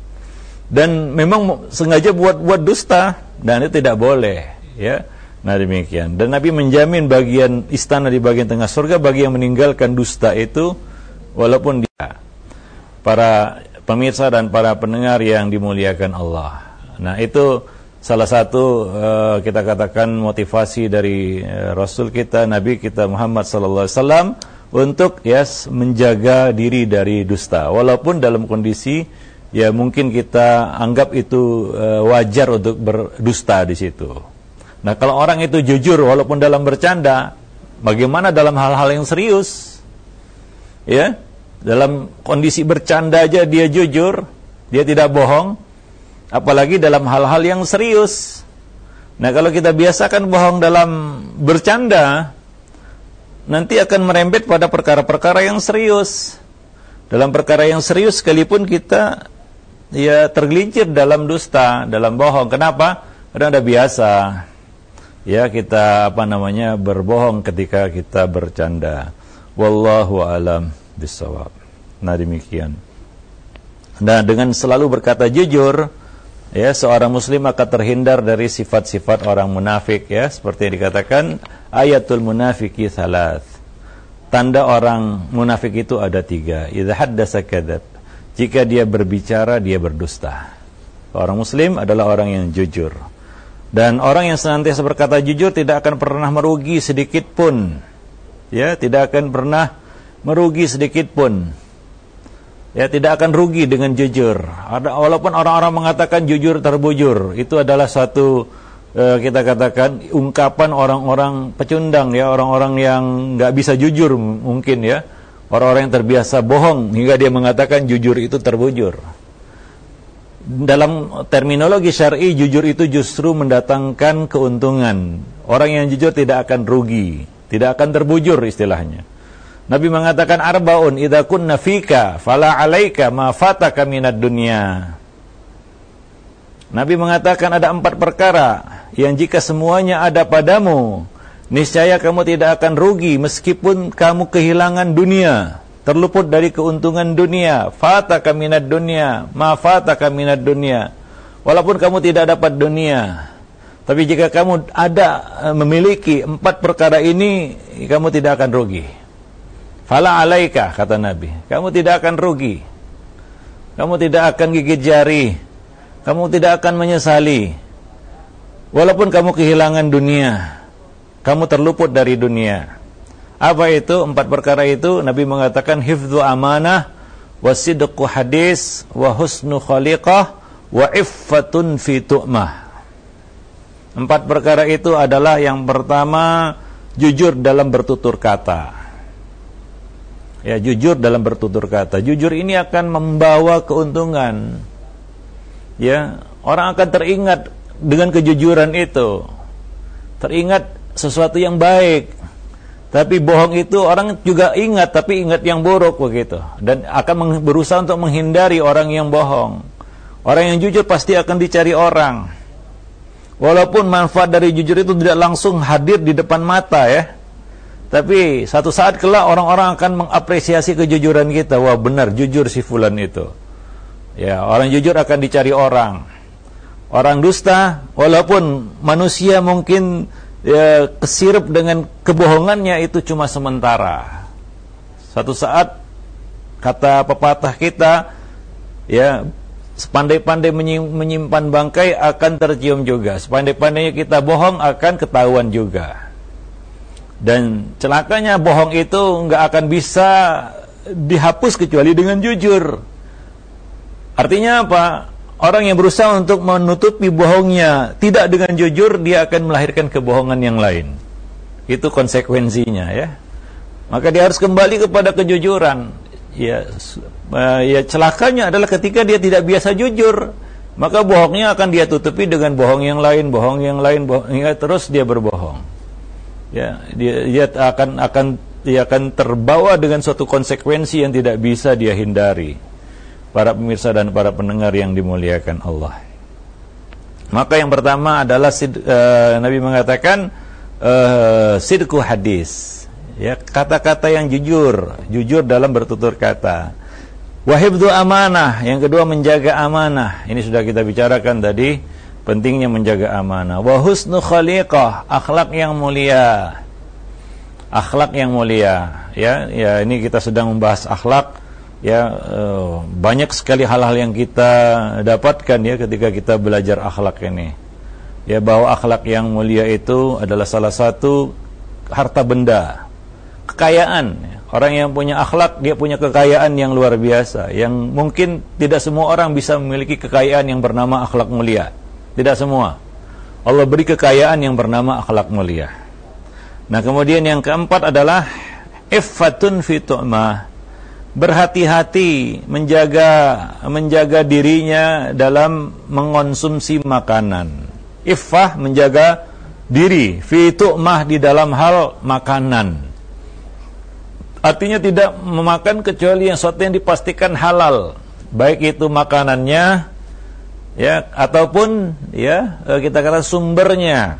dan memang sengaja buat-buat dusta, dan itu tidak boleh, ya. Nah, demikian. Dan Nabi menjamin bagian istana di bagian tengah surga bagi yang meninggalkan dusta itu, walaupun dia. Para pemirsa dan para pendengar yang dimuliakan Allah. Nah, itu salah satu uh, kita katakan motivasi dari uh, Rasul kita, Nabi kita Muhammad sallallahu alaihi wasallam untuk ya menjaga diri dari dusta, walaupun dalam kondisi ya mungkin kita anggap itu uh, wajar untuk berdusta di situ. Nah, kalau orang itu jujur walaupun dalam bercanda, bagaimana dalam hal-hal yang serius? Ya, dalam kondisi bercanda aja dia jujur, dia tidak bohong, apalagi dalam hal-hal yang serius. Nah, kalau kita biasakan bohong dalam bercanda, nanti akan merembet pada perkara-perkara yang serius. Dalam perkara yang serius sekalipun kita ya tergelincir dalam dusta, dalam bohong. Kenapa? Karena ada biasa ya kita apa namanya berbohong ketika kita bercanda. Wallahu alam bissawab. Nah, demikian. Nah, dengan selalu berkata jujur, ya seorang muslim akan terhindar dari sifat-sifat orang munafik, ya seperti yang dikatakan ayatul munafiki thalath. Tanda orang munafik itu ada tiga. Idza haddasa kadzab. Jika dia berbicara, dia berdusta. Orang muslim adalah orang yang jujur. Dan orang yang senantiasa berkata jujur tidak akan pernah merugi sedikit pun. Ya, tidak akan pernah merugi sedikit pun. Ya, tidak akan rugi dengan jujur. Ada, walaupun orang-orang mengatakan jujur terbujur, itu adalah suatu eh, kita katakan ungkapan orang-orang pecundang, ya, orang-orang yang nggak bisa jujur mungkin, ya, orang-orang yang terbiasa bohong hingga dia mengatakan jujur itu terbujur. Dalam terminologi syar'i, jujur itu justru mendatangkan keuntungan. Orang yang jujur tidak akan rugi, tidak akan terbujur istilahnya. Nabi mengatakan arbaun idza kunna fika fala alaika ma fataka minad dunya. Nabi mengatakan ada empat perkara yang jika semuanya ada padamu, niscaya kamu tidak akan rugi meskipun kamu kehilangan dunia, terluput dari keuntungan dunia. Fataka minad dunya ma fataka minad dunya. Walaupun kamu tidak dapat dunia, tapi jika kamu ada memiliki empat perkara ini, kamu tidak akan rugi. Fala alaika, kata Nabi, kamu tidak akan rugi, kamu tidak akan gigit jari, kamu tidak akan menyesali. Walaupun kamu kehilangan dunia, kamu terluput dari dunia. Apa itu empat perkara itu? Nabi mengatakan hifdzu amanah, wasidqu hadis, wa husnu khaliqah, wa iffatun fi tu'mah. Empat perkara itu adalah yang pertama, jujur dalam bertutur kata. Ya, jujur dalam bertutur kata. Jujur ini akan membawa keuntungan. Ya, orang akan teringat dengan kejujuran itu. Teringat sesuatu yang baik. Tapi bohong itu orang juga ingat, tapi ingat yang buruk begitu. Dan akan berusaha untuk menghindari orang yang bohong. Orang yang jujur pasti akan dicari orang. Walaupun manfaat dari jujur itu tidak langsung hadir di depan mata, ya. Tapi satu saat kelak orang-orang akan mengapresiasi kejujuran kita. Wah, benar, jujur si fulan itu. Ya, orang jujur akan dicari orang. Orang dusta, walaupun manusia mungkin ya, kesirep dengan kebohongannya, itu cuma sementara. Satu saat, kata pepatah kita, ya, sepandai-pandai menyimpan bangkai akan tercium juga. Sepandai-pandainya kita bohong akan ketahuan juga. Dan celakanya bohong itu nggak akan bisa dihapus kecuali dengan jujur. Artinya apa? Orang yang berusaha untuk menutupi bohongnya tidak dengan jujur, dia akan melahirkan kebohongan yang lain. Itu konsekuensinya, ya. Maka dia harus kembali kepada kejujuran. Ya, ya celakanya adalah ketika dia tidak biasa jujur, maka bohongnya akan dia tutupi dengan bohong yang lain, bohong yang lain, bohong, hingga terus dia berbohong. Ya, dia, dia akan akan dia akan terbawa dengan suatu konsekuensi yang tidak bisa dia hindari. Para pemirsa dan para pendengar yang dimuliakan Allah. Maka yang pertama adalah sid, uh, Nabi mengatakan uh, sidqu hadis. Ya, kata-kata yang jujur, jujur dalam bertutur kata. Wa hifdzu amanah, yang kedua menjaga amanah. Ini sudah kita bicarakan tadi. Pentingnya menjaga amanah. Wa husnu khaliqah, akhlak yang mulia. Akhlak yang mulia, ya, ya ini kita sedang membahas akhlak, ya, uh, banyak sekali hal-hal yang kita dapatkan, ya, ketika kita belajar akhlak ini. Ya, bahwa akhlak yang mulia itu adalah salah satu harta benda, kekayaan. Orang yang punya akhlak, dia punya kekayaan yang luar biasa, yang mungkin tidak semua orang bisa memiliki kekayaan yang bernama akhlak mulia. Tidak semua. Allah beri kekayaan yang bernama akhlak mulia. Nah, kemudian yang keempat adalah iffatun fi tu'mah. Berhati-hati menjaga menjaga dirinya dalam mengonsumsi makanan. Iffah, menjaga diri, fi tu'mah, di dalam hal makanan. Artinya tidak memakan kecuali yang sesuatu yang dipastikan halal, baik itu makanannya, ya, ataupun ya kita kata sumbernya.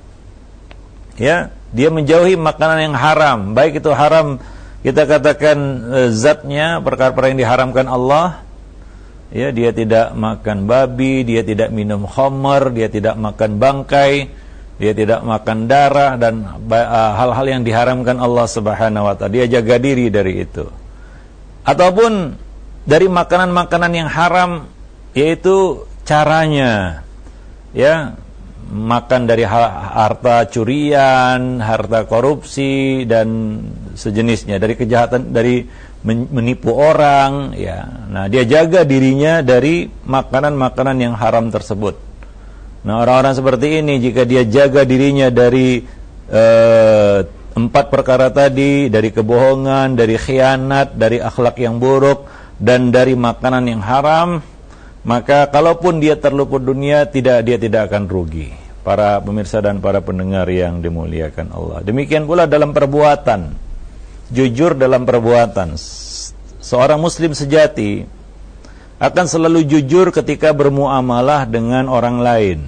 Ya, dia menjauhi makanan yang haram, baik itu haram kita katakan e, zatnya, perkara-perkara yang diharamkan Allah. Ya, dia tidak makan babi, dia tidak minum khamar, dia tidak makan bangkai, dia tidak makan darah dan uh, hal-hal yang diharamkan Allah Subhanahu wa ta'ala. Dia jaga diri dari itu. Ataupun dari makanan-makanan yang haram, yaitu caranya, ya, makan dari harta curian, harta korupsi dan sejenisnya, dari kejahatan, dari menipu orang, ya. Nah, dia jaga dirinya dari makanan-makanan yang haram tersebut. Nah, orang-orang seperti ini, jika dia jaga dirinya dari uh, empat perkara tadi, dari kebohongan, dari khianat, dari akhlak yang buruk, dan dari makanan yang haram, maka kalaupun dia terluput dunia, tidak dia tidak akan rugi. Para pemirsa dan para pendengar yang dimuliakan Allah. Demikian pula dalam perbuatan, jujur dalam perbuatan. Seorang muslim sejati akan selalu jujur ketika bermuamalah dengan orang lain.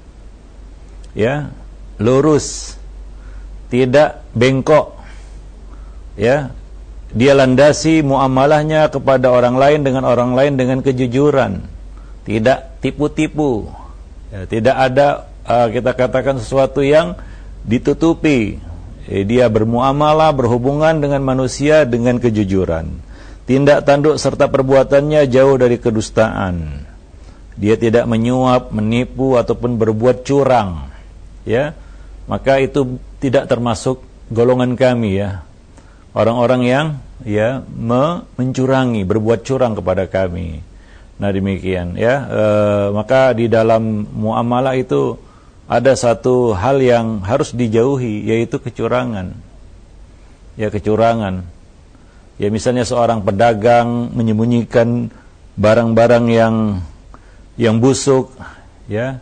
Ya, lurus, tidak bengkok. Ya, dia landasi muamalahnya kepada orang lain dengan orang lain dengan kejujuran, tidak tipu-tipu. Ya, tidak ada uh, kita katakan sesuatu yang ditutupi. Eh, dia bermuamalah, berhubungan dengan manusia dengan kejujuran. Tindak tanduk serta perbuatannya jauh dari kedustaan. Dia tidak menyuap, menipu ataupun berbuat curang. Ya, maka itu tidak termasuk golongan kami, ya. Orang-orang yang ya me mencurangi, berbuat curang kepada kami. Nah, demikian, ya. E, maka di dalam muamalah itu ada satu hal yang harus dijauhi, yaitu kecurangan. Ya, kecurangan. Ya, misalnya seorang pedagang menyembunyikan barang-barang yang yang busuk, ya,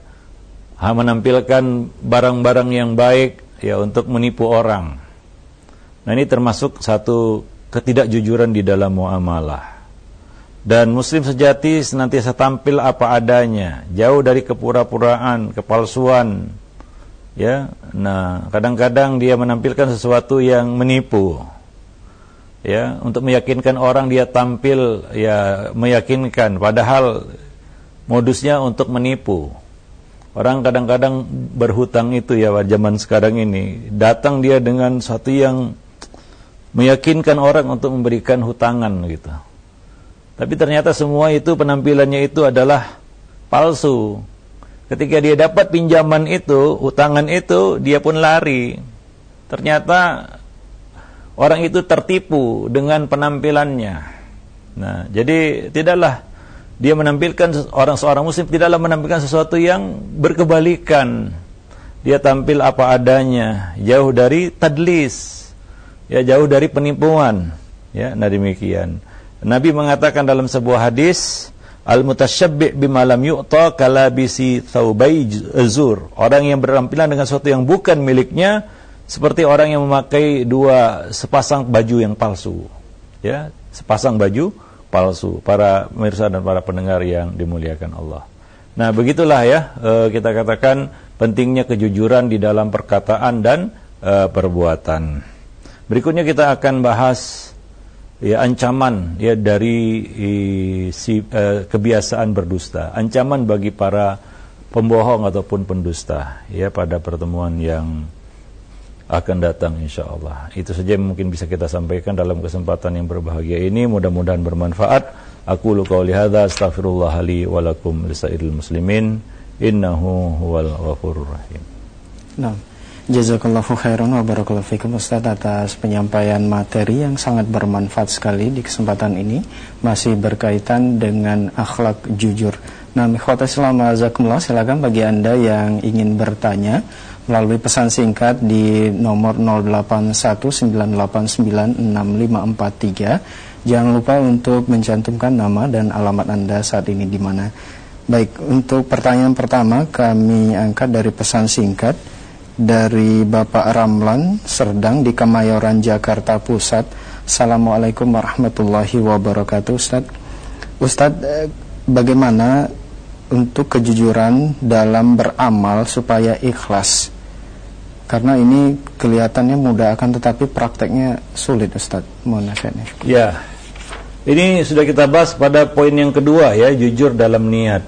menampilkan barang-barang yang baik, ya, untuk menipu orang. Nah, ini termasuk satu ketidakjujuran di dalam muamalah. Dan muslim sejati senantiasa tampil apa adanya, jauh dari kepura-puraan, kepalsuan. Ya, nah, kadang-kadang dia menampilkan sesuatu yang menipu. Ya, untuk meyakinkan orang dia tampil, ya, meyakinkan, padahal modusnya untuk menipu. Orang kadang-kadang berhutang itu, ya, zaman sekarang ini, datang dia dengan sesuatu yang meyakinkan orang untuk memberikan hutangan gitu. Tapi ternyata semua itu, penampilannya itu adalah palsu. Ketika dia dapat pinjaman itu, hutangan itu, dia pun lari. Ternyata orang itu tertipu dengan penampilannya. Nah, jadi tidaklah dia menampilkan, orang seorang muslim tidaklah menampilkan sesuatu yang berkebalikan. Dia tampil apa adanya, jauh dari tadlis, ya, jauh dari penipuan. Ya, nah demikian. Nabi mengatakan dalam sebuah hadis, al-mutasyabbi' bima lam yu'ta kalabisi thawbai zur. Orang yang berpenampilan dengan sesuatu yang bukan miliknya seperti orang yang memakai dua sepasang baju yang palsu. Ya, sepasang baju palsu. Para pemirsa dan para pendengar yang dimuliakan Allah. Nah, begitulah, ya, e, kita katakan pentingnya kejujuran di dalam perkataan dan e, perbuatan. Berikutnya kita akan bahas, ya, ancaman, ya, dari i, si, e, kebiasaan berdusta. Ancaman bagi para pembohong ataupun pendusta, ya, pada pertemuan yang akan datang insyaallah. Itu saja yang mungkin bisa kita sampaikan dalam kesempatan yang berbahagia ini. Mudah-mudahan bermanfaat. Aqulu qouli hadza astaghfirullah li wa lakum lisairil muslimin innahu huwal ghafurur rahim. Nah, Jazakallahu khairan wa barakallahu fikum Ustaz atas penyampaian materi yang sangat bermanfaat sekali di kesempatan ini, masih berkaitan dengan akhlak jujur. Nah, ikhwatal Islam azakumullah, silakan bagi Anda yang ingin bertanya melalui pesan singkat di nomor nol delapan satu sembilan delapan sembilan enam lima empat tiga. Jangan lupa untuk mencantumkan nama dan alamat Anda saat ini di mana. Baik, untuk pertanyaan pertama kami angkat dari pesan singkat dari Bapak Ramlan Serdang di Kemayoran, Jakarta Pusat. Assalamualaikum warahmatullahi wabarakatuh. Ustaz, Ustaz, bagaimana untuk kejujuran dalam beramal supaya ikhlas? Karena ini kelihatannya mudah akan tetapi prakteknya sulit, Ustaz. Mohon nasihatnya. Ya, ini sudah kita bahas pada poin yang kedua ya, jujur dalam niat.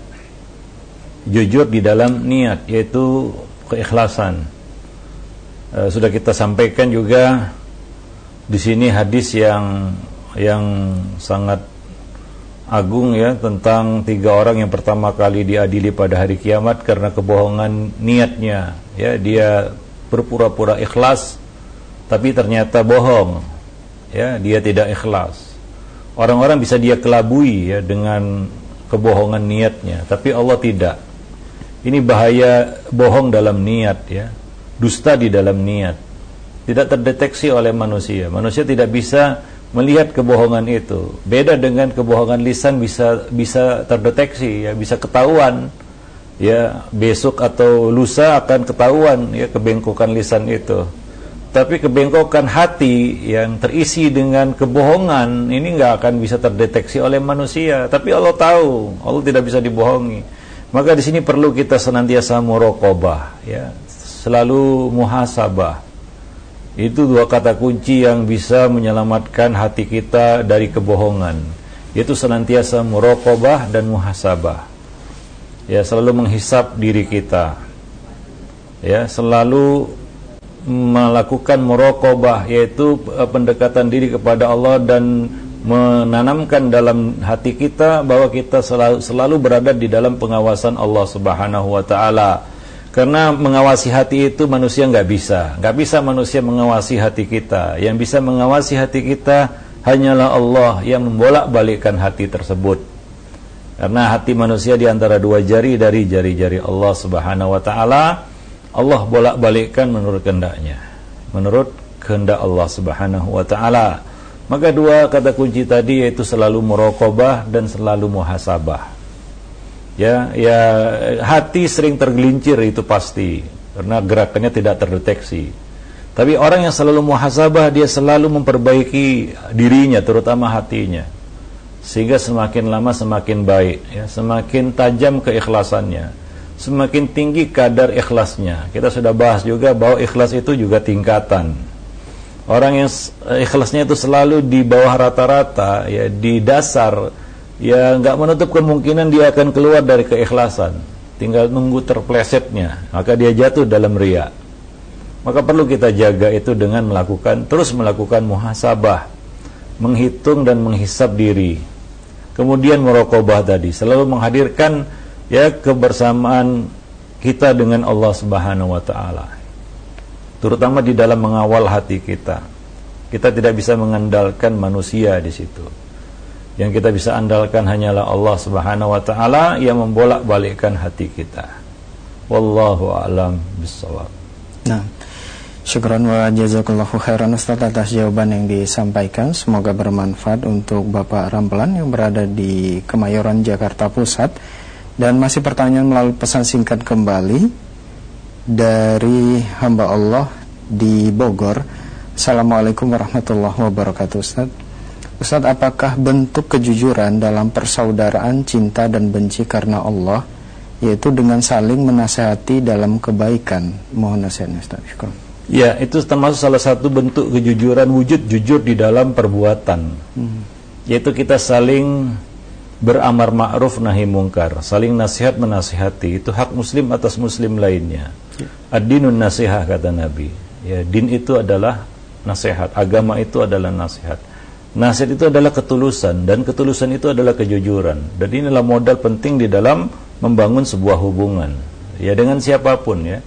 Jujur di dalam niat, yaitu keikhlasan. Uh, sudah kita sampaikan juga di sini hadis yang yang sangat agung ya, tentang tiga orang yang pertama kali diadili pada hari kiamat karena kebohongan niatnya. Ya, dia berpura-pura ikhlas tapi ternyata bohong. Ya, dia tidak ikhlas. Orang-orang bisa dia kelabui ya dengan kebohongan niatnya, tapi Allah tidak. Ini bahaya bohong dalam niat ya. Dusta di dalam niat tidak terdeteksi oleh manusia. Manusia tidak bisa melihat kebohongan itu. Beda dengan kebohongan lisan, bisa bisa terdeteksi ya, bisa ketahuan ya, besok atau lusa akan ketahuan ya kebengkokan lisan itu. Tapi kebengkokan hati yang terisi dengan kebohongan ini nggak akan bisa terdeteksi oleh manusia. Tapi Allah tahu, Allah tidak bisa dibohongi. Maka di sini perlu kita senantiasa muraqabah ya, selalu muhasabah. Itu dua kata kunci yang bisa menyelamatkan hati kita dari kebohongan, yaitu senantiasa muraqabah dan muhasabah. Ya, selalu menghisap diri kita. Ya, selalu melakukan muraqabah, yaitu pendekatan diri kepada Allah dan menanamkan dalam hati kita bahwa kita selalu, selalu berada di dalam pengawasan Allah Subhanahu wa taala. Karena mengawasi hati itu manusia nggak bisa, nggak bisa manusia mengawasi hati kita. Yang bisa mengawasi hati kita hanyalah Allah yang membolak-balikkan hati tersebut. Karena hati manusia di antara dua jari dari jari-jari Allah Subhanahu wa taala, Allah bolak-balikkan menurut kehendaknya, menurut kehendak Allah Subhanahu wa taala. Maka dua kata kunci tadi yaitu selalu muraqabah dan selalu muhasabah. Ya, ya hati sering tergelincir itu pasti karena gerakannya tidak terdeteksi. Tapi orang yang selalu muhasabah, dia selalu memperbaiki dirinya, terutama hatinya, sehingga semakin lama semakin baik ya, semakin tajam keikhlasannya, semakin tinggi kadar ikhlasnya. Kita sudah bahas juga bahwa ikhlas itu juga tingkatan. Orang yang ikhlasnya itu selalu di bawah rata-rata ya, di dasar ya, nggak menutup kemungkinan dia akan keluar dari keikhlasan. Tinggal nunggu terplesetnya, maka dia jatuh dalam riya. Maka perlu kita jaga itu dengan melakukan, terus melakukan muhasabah, menghitung dan menghisap diri. Kemudian muraqabah tadi, selalu menghadirkan ya kebersamaan kita dengan Allah Subhanahu wa taala. Terutama di dalam mengawal hati kita. Kita tidak bisa mengandalkan manusia di situ. Yang kita bisa andalkan hanyalah Allah Subhanahu wa taala yang membolak-balikkan hati kita. Wallahu a'lam bishawab. Nah, syukran wa jazakallahu khairan Ustaz atas jawaban yang disampaikan. Semoga bermanfaat untuk Bapak Ramlan yang berada di Kemayoran, Jakarta Pusat. Dan masih pertanyaan melalui pesan singkat kembali dari hamba Allah di Bogor. Assalamualaikum warahmatullahi wabarakatuh. Ustaz, Ustaz, apakah bentuk kejujuran dalam persaudaraan cinta dan benci karena Allah, yaitu dengan saling menasihati dalam kebaikan? Mohon nasihatnya Ustaz. Ya, itu termasuk salah satu bentuk kejujuran, wujud jujur di dalam perbuatan. hmm. Yaitu kita saling beramar ma'ruf nahi mungkar, saling nasihat menasihati. Itu hak muslim atas muslim lainnya. Ad-dinun nasihah, kata Nabi ya, din itu adalah nasihat, agama itu adalah nasihat. Nasihat itu adalah ketulusan, dan ketulusan itu adalah kejujuran. Dan inilah modal penting di dalam membangun sebuah hubungan ya, dengan siapapun ya.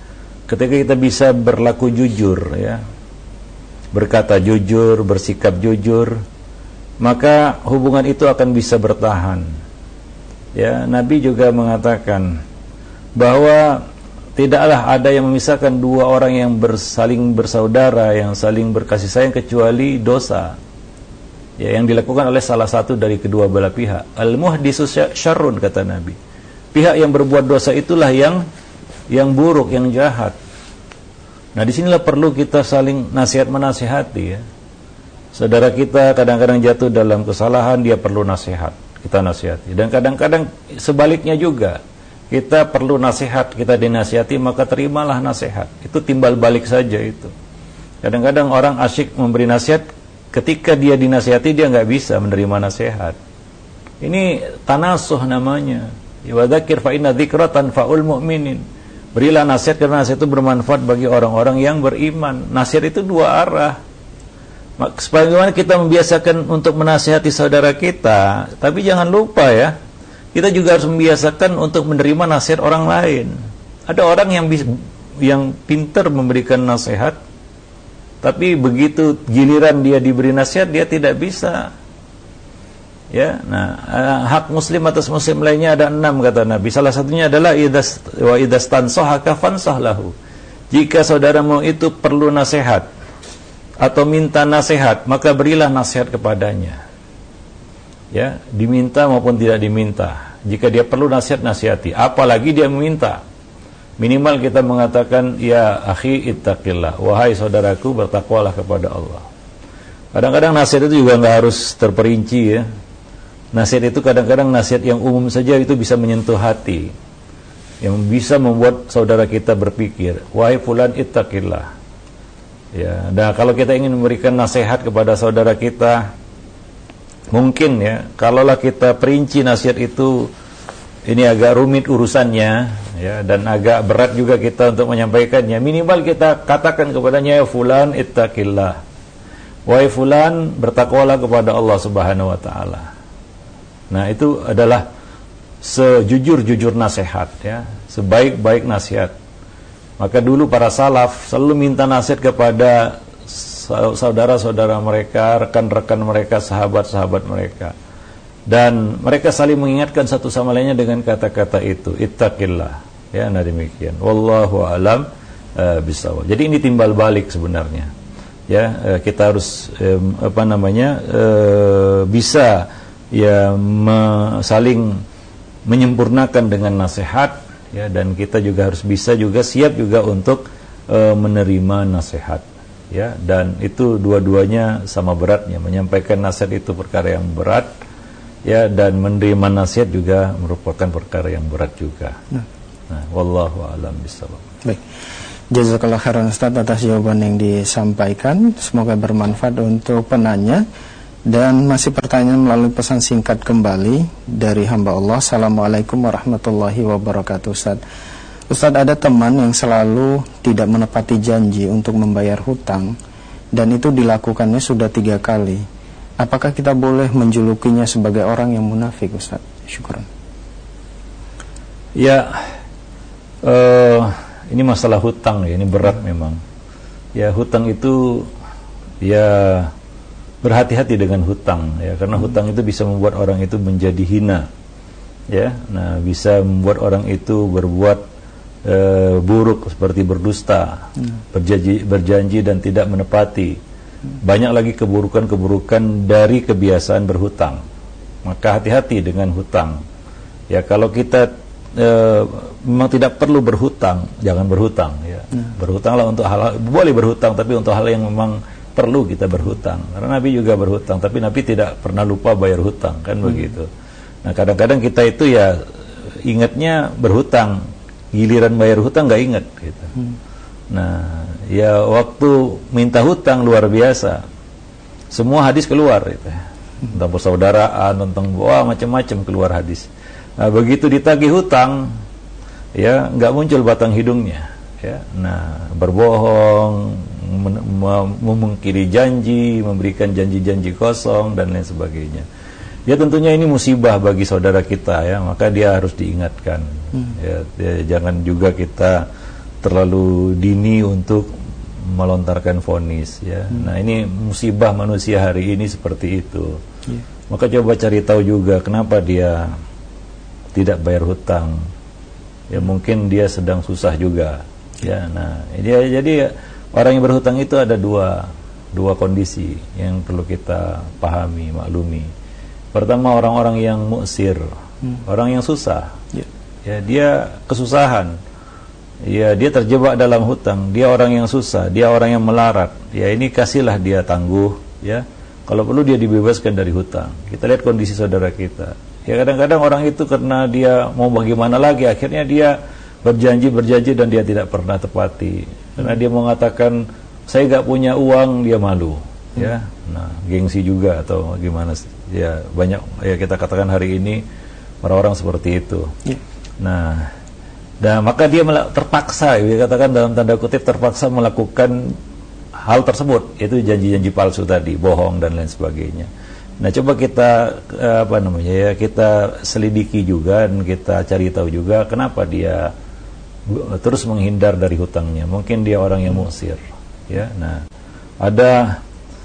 ketika kita bisa berlaku jujur, ya, berkata jujur, bersikap jujur, maka hubungan itu akan bisa bertahan. Ya, Nabi juga mengatakan bahwa tidaklah ada yang memisahkan dua orang yang bersaling bersaudara, yang saling berkasih sayang, kecuali dosa, ya, yang dilakukan oleh salah satu dari kedua belah pihak. Al-muhdisu syarrun, kata Nabi. Pihak yang berbuat dosa itulah yang yang buruk, yang jahat. Nah, disinilah perlu kita saling nasihat menasihati, ya. Saudara kita kadang-kadang jatuh dalam kesalahan, dia perlu nasihat, kita nasihati. Dan kadang-kadang sebaliknya juga, kita perlu nasihat, kita dinasihati, maka terimalah nasihat. Itu timbal balik saja itu. Kadang-kadang orang asyik memberi nasihat, ketika dia dinasihati dia nggak bisa menerima nasihat. Ini tanasuh namanya. Wa dzakir fa inna dzikra tanfa'ul mu'minin. Berilah nasihat karena nasihat itu bermanfaat bagi orang-orang yang beriman. Nasihat itu dua arah. Sebagaimana kita membiasakan untuk menasihati saudara kita, tapi jangan lupa, ya, kita juga harus membiasakan untuk menerima nasihat orang lain. Ada orang yang yang pintar memberikan nasihat, tapi begitu giliran dia diberi nasihat, dia tidak bisa. Ya, nah, hak muslim atas muslim lainnya ada enam, kata Nabi. Salah satunya adalah idas wa idastansahaka fansahlahu. Jika saudaramu itu perlu nasihat atau minta nasihat, maka berilah nasihat kepadanya. Ya, diminta maupun tidak diminta. Jika dia perlu nasihat, nasihati. Apalagi dia meminta, minimal kita mengatakan, ya akhi ittaqillah, wahai saudaraku, bertakwalah kepada Allah. Kadang-kadang nasihat itu juga nggak harus terperinci, ya. Nasihat itu kadang-kadang nasihat yang umum saja itu bisa menyentuh hati, yang bisa membuat saudara kita berpikir, wahai fulan ittaqillah. Ya, nah kalau kita ingin memberikan nasihat kepada saudara kita, mungkin, ya, kalaulah kita perinci nasihat itu, ini agak rumit urusannya, ya, dan agak berat juga kita untuk menyampaikannya. Minimal kita katakan kepadanya, ya fulan ittaqillah, wahai fulan, bertakwalah kepada Allah Subhanahu wa taala. Nah, itu adalah sejujur-jujur nasihat, ya, sebaik-baik nasihat. Maka dulu para salaf selalu minta nasihat kepada saudara-saudara mereka, rekan-rekan mereka, sahabat-sahabat mereka. Dan mereka saling mengingatkan satu sama lainnya dengan kata-kata itu, ittaqillah. Ya, nah demikian. Wallahu a'lam uh, bishawab. Jadi ini timbal balik sebenarnya. Ya, uh, kita harus um, apa namanya? Uh, bisa, ya, me, saling menyempurnakan dengan nasihat, ya, dan kita juga harus bisa juga siap juga untuk uh, menerima nasihat. Ya, dan itu dua-duanya sama beratnya. Menyampaikan nasihat itu perkara yang berat, ya, dan menerima nasihat juga merupakan perkara yang berat juga. Nah, nah wallahu a'lam bishawab. Baik. Jazakallah khairan Ustaz atas jawaban yang disampaikan. Semoga bermanfaat untuk penanya. Dan masih pertanyaan melalui pesan singkat kembali dari hamba Allah. Assalamualaikum warahmatullahi wabarakatuh. Ustaz, Ustaz, ada teman yang selalu tidak menepati janji untuk membayar hutang, dan itu dilakukannya sudah tiga kali. Apakah kita boleh menjulukinya sebagai orang yang munafik, Ustaz? Syukran. Ya, uh, ini masalah hutang, ya, ini berat memang. Ya, hutang itu, ya, berhati-hati dengan hutang, ya, karena hutang itu bisa membuat orang itu menjadi hina, ya. Nah, bisa membuat orang itu berbuat e, buruk seperti berdusta, hmm. berjanji, berjanji dan tidak menepati. Banyak lagi keburukan-keburukan dari kebiasaan berhutang. Maka hati-hati dengan hutang. Ya, kalau kita e, memang tidak perlu berhutang, jangan berhutang, ya. Hmm. Berhutanglah untuk hal-hal, boleh berhutang, tapi untuk hal yang memang perlu kita berhutang. Karena Nabi juga berhutang, tapi Nabi tidak pernah lupa bayar hutang, kan, hmm. begitu. Nah, kadang-kadang kita itu, ya, ingatnya berhutang, giliran bayar hutang nggak ingat, gitu. Hmm. Nah, ya, waktu minta hutang luar biasa, semua hadis keluar, gitu. Hmm. Tentang persaudaraan, tentang wah macam-macam keluar hadis. Nah, begitu ditagih hutang, ya, nggak muncul batang hidungnya, ya. Nah, berbohong, memungkiri janji, memberikan janji-janji kosong, dan lain sebagainya. Ya, tentunya ini musibah bagi saudara kita, ya, maka dia harus diingatkan. hmm. Ya, ya, jangan juga kita terlalu dini untuk melontarkan vonis ya. Hmm. Nah, ini musibah manusia hari ini seperti itu. Yeah. Maka coba cari tahu juga kenapa dia tidak bayar hutang. Ya mungkin dia sedang susah juga. Ya, nah, dia jadi orang yang berhutang itu ada dua dua kondisi yang perlu kita pahami, maklumi. Pertama, orang-orang yang mu'sir, hmm. orang yang susah. Yeah. Ya, dia kesusahan. Ya, dia terjebak dalam hutang, dia orang yang susah, dia orang yang melarat. Ya, ini kasihlah dia tangguh, ya. Kalau perlu dia dibebaskan dari hutang. Kita lihat kondisi saudara kita. Ya, kadang-kadang orang itu karena dia mau bagaimana lagi, akhirnya dia berjanji-berjanji dan dia tidak pernah tepati. Karena dia mengatakan, saya gak punya uang, dia malu. Ya, nah, gengsi juga atau gimana? Ya, banyak ya kita katakan hari ini orang-orang seperti itu. Ya. Nah, dan maka dia terpaksa, dia katakan dalam tanda kutip terpaksa melakukan hal tersebut, yaitu janji-janji palsu tadi, bohong dan lain sebagainya. Nah, coba kita apa namanya ya, kita selidiki juga dan kita cari tahu juga kenapa dia terus menghindar dari hutangnya. Mungkin dia orang yang mu'sir, ya. Nah, ada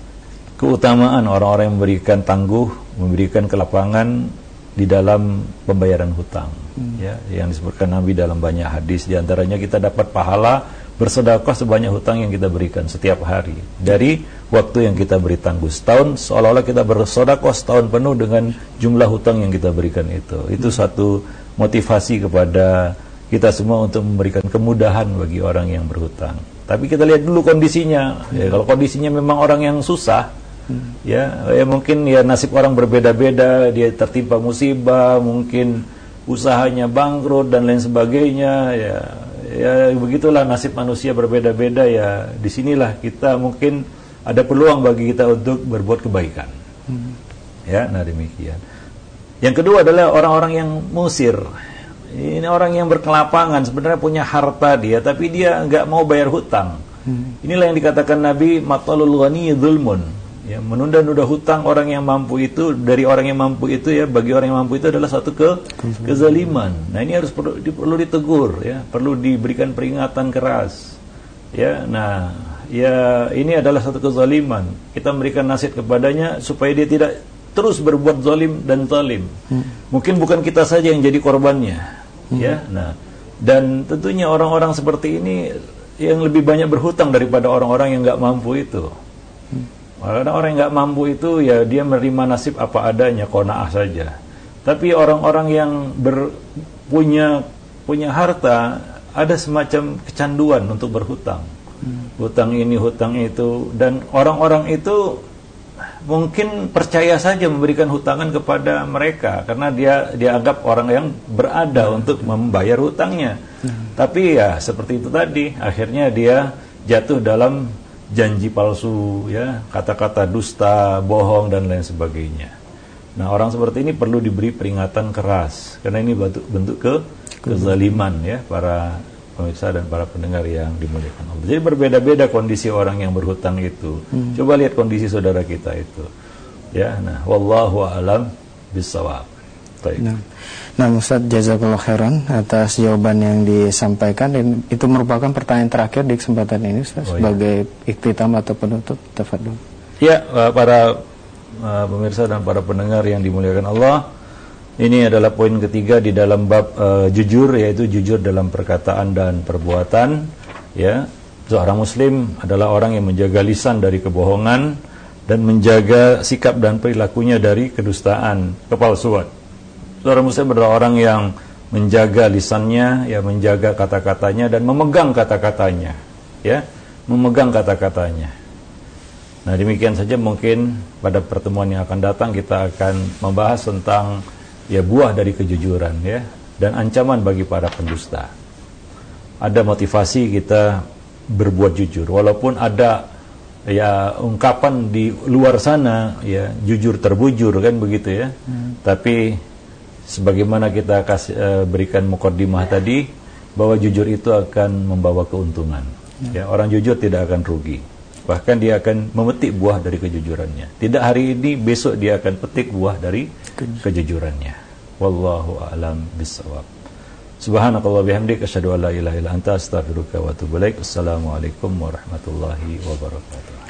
keutamaan orang-orang yang memberikan tangguh, memberikan kelapangan di dalam pembayaran hutang, hmm. ya, yang disebutkan Nabi dalam banyak hadis. Di antaranya kita dapat pahala bersedekah sebanyak hutang yang kita berikan setiap hari dari waktu yang kita beri tangguh setahun, seolah-olah kita bersedekah setahun penuh dengan jumlah hutang yang kita berikan itu. Itu hmm. satu motivasi kepada kita semua untuk memberikan kemudahan bagi orang yang berhutang. Tapi kita lihat dulu kondisinya. Hmm. Ya, kalau kondisinya memang orang yang susah, Hmm. Ya, ya mungkin ya nasib orang berbeda-beda, dia tertimpa musibah, mungkin usahanya bangkrut dan lain sebagainya. Ya, ya begitulah nasib manusia berbeda-beda. Ya, disinilah kita mungkin ada peluang bagi kita untuk berbuat kebaikan. Hmm. Ya, nah demikian. Yang kedua adalah orang-orang yang musir. Ini orang yang berkelapangan, sebenarnya punya harta dia, tapi dia nggak mau bayar hutang. Hmm. Inilah yang dikatakan Nabi, matalul ghani dzulmun. Ya, menunda-nunda hutang orang yang mampu itu dari orang yang mampu itu ya bagi orang yang mampu itu adalah satu ke kezaliman. Nah, ini harus perlu, di, perlu ditegur ya, perlu diberikan peringatan keras. Ya, nah, ya ini adalah satu kezaliman. Kita memberikan nasihat kepadanya supaya dia tidak terus berbuat zalim dan zalim. Hmm. Mungkin bukan kita saja yang jadi korbannya. Hmm. Ya, nah, dan tentunya orang-orang seperti ini yang lebih banyak berhutang daripada orang-orang yang nggak mampu itu. Hmm. Karena orang yang nggak mampu itu ya dia menerima nasib apa adanya, qanaah saja. Tapi orang-orang yang ber, punya punya harta ada semacam kecanduan untuk berhutang, hmm. hutang ini, hutang itu, dan orang-orang itu mungkin percaya saja memberikan hutangan kepada mereka karena dia dianggap orang yang berada hmm. untuk membayar hutangnya. Hmm. Tapi ya seperti itu tadi, akhirnya dia jatuh dalam janji palsu, ya, kata-kata dusta, bohong dan lain sebagainya. Nah, orang seperti ini perlu diberi peringatan keras karena ini bentuk bentuk ke kezaliman ya para pemirsa dan para pendengar yang dimuliakan Allah. Jadi berbeda-beda kondisi orang yang berhutang itu. Hmm. Coba lihat kondisi saudara kita itu. Ya, nah, wallahu a'lam bissawab. Nah, nah Ustaz, jazakallahu khairan atas jawaban yang disampaikan. Dan itu merupakan pertanyaan terakhir di kesempatan ini Ustaz, oh, sebagai ya. Iktitam atau penutup. Tafadhol. Ya, para uh, pemirsa dan para pendengar yang dimuliakan Allah, ini adalah poin ketiga di dalam bab uh, jujur, yaitu jujur dalam perkataan dan perbuatan. Ya, seorang muslim adalah orang yang menjaga lisan dari kebohongan dan menjaga sikap dan perilakunya dari kedustaan, kepalsuan. Seorang muslim adalah orang yang menjaga lisannya, ya, menjaga kata-katanya dan memegang kata-katanya, ya, memegang kata-katanya. Nah, demikian saja mungkin pada pertemuan yang akan datang kita akan membahas tentang ya buah dari kejujuran, ya, dan ancaman bagi para pendusta. Ada motivasi kita berbuat jujur, walaupun ada ya ungkapan di luar sana, ya, jujur terbujur kan begitu ya, hmm. tapi sebagaimana kita kasih, uh, berikan mukaddimah tadi, bahwa jujur itu akan membawa keuntungan. Ya. Ya, orang jujur tidak akan rugi. Bahkan dia akan memetik buah dari kejujurannya. Tidak hari ini, besok dia akan petik buah dari kejujurannya. Wallahu a'lam bissawab. Subhanakallah bihamdik asyhadu an la ilaha illa anta astaghfiruka wa atubu ilaik. Assalamualaikum warahmatullahi wabarakatuh.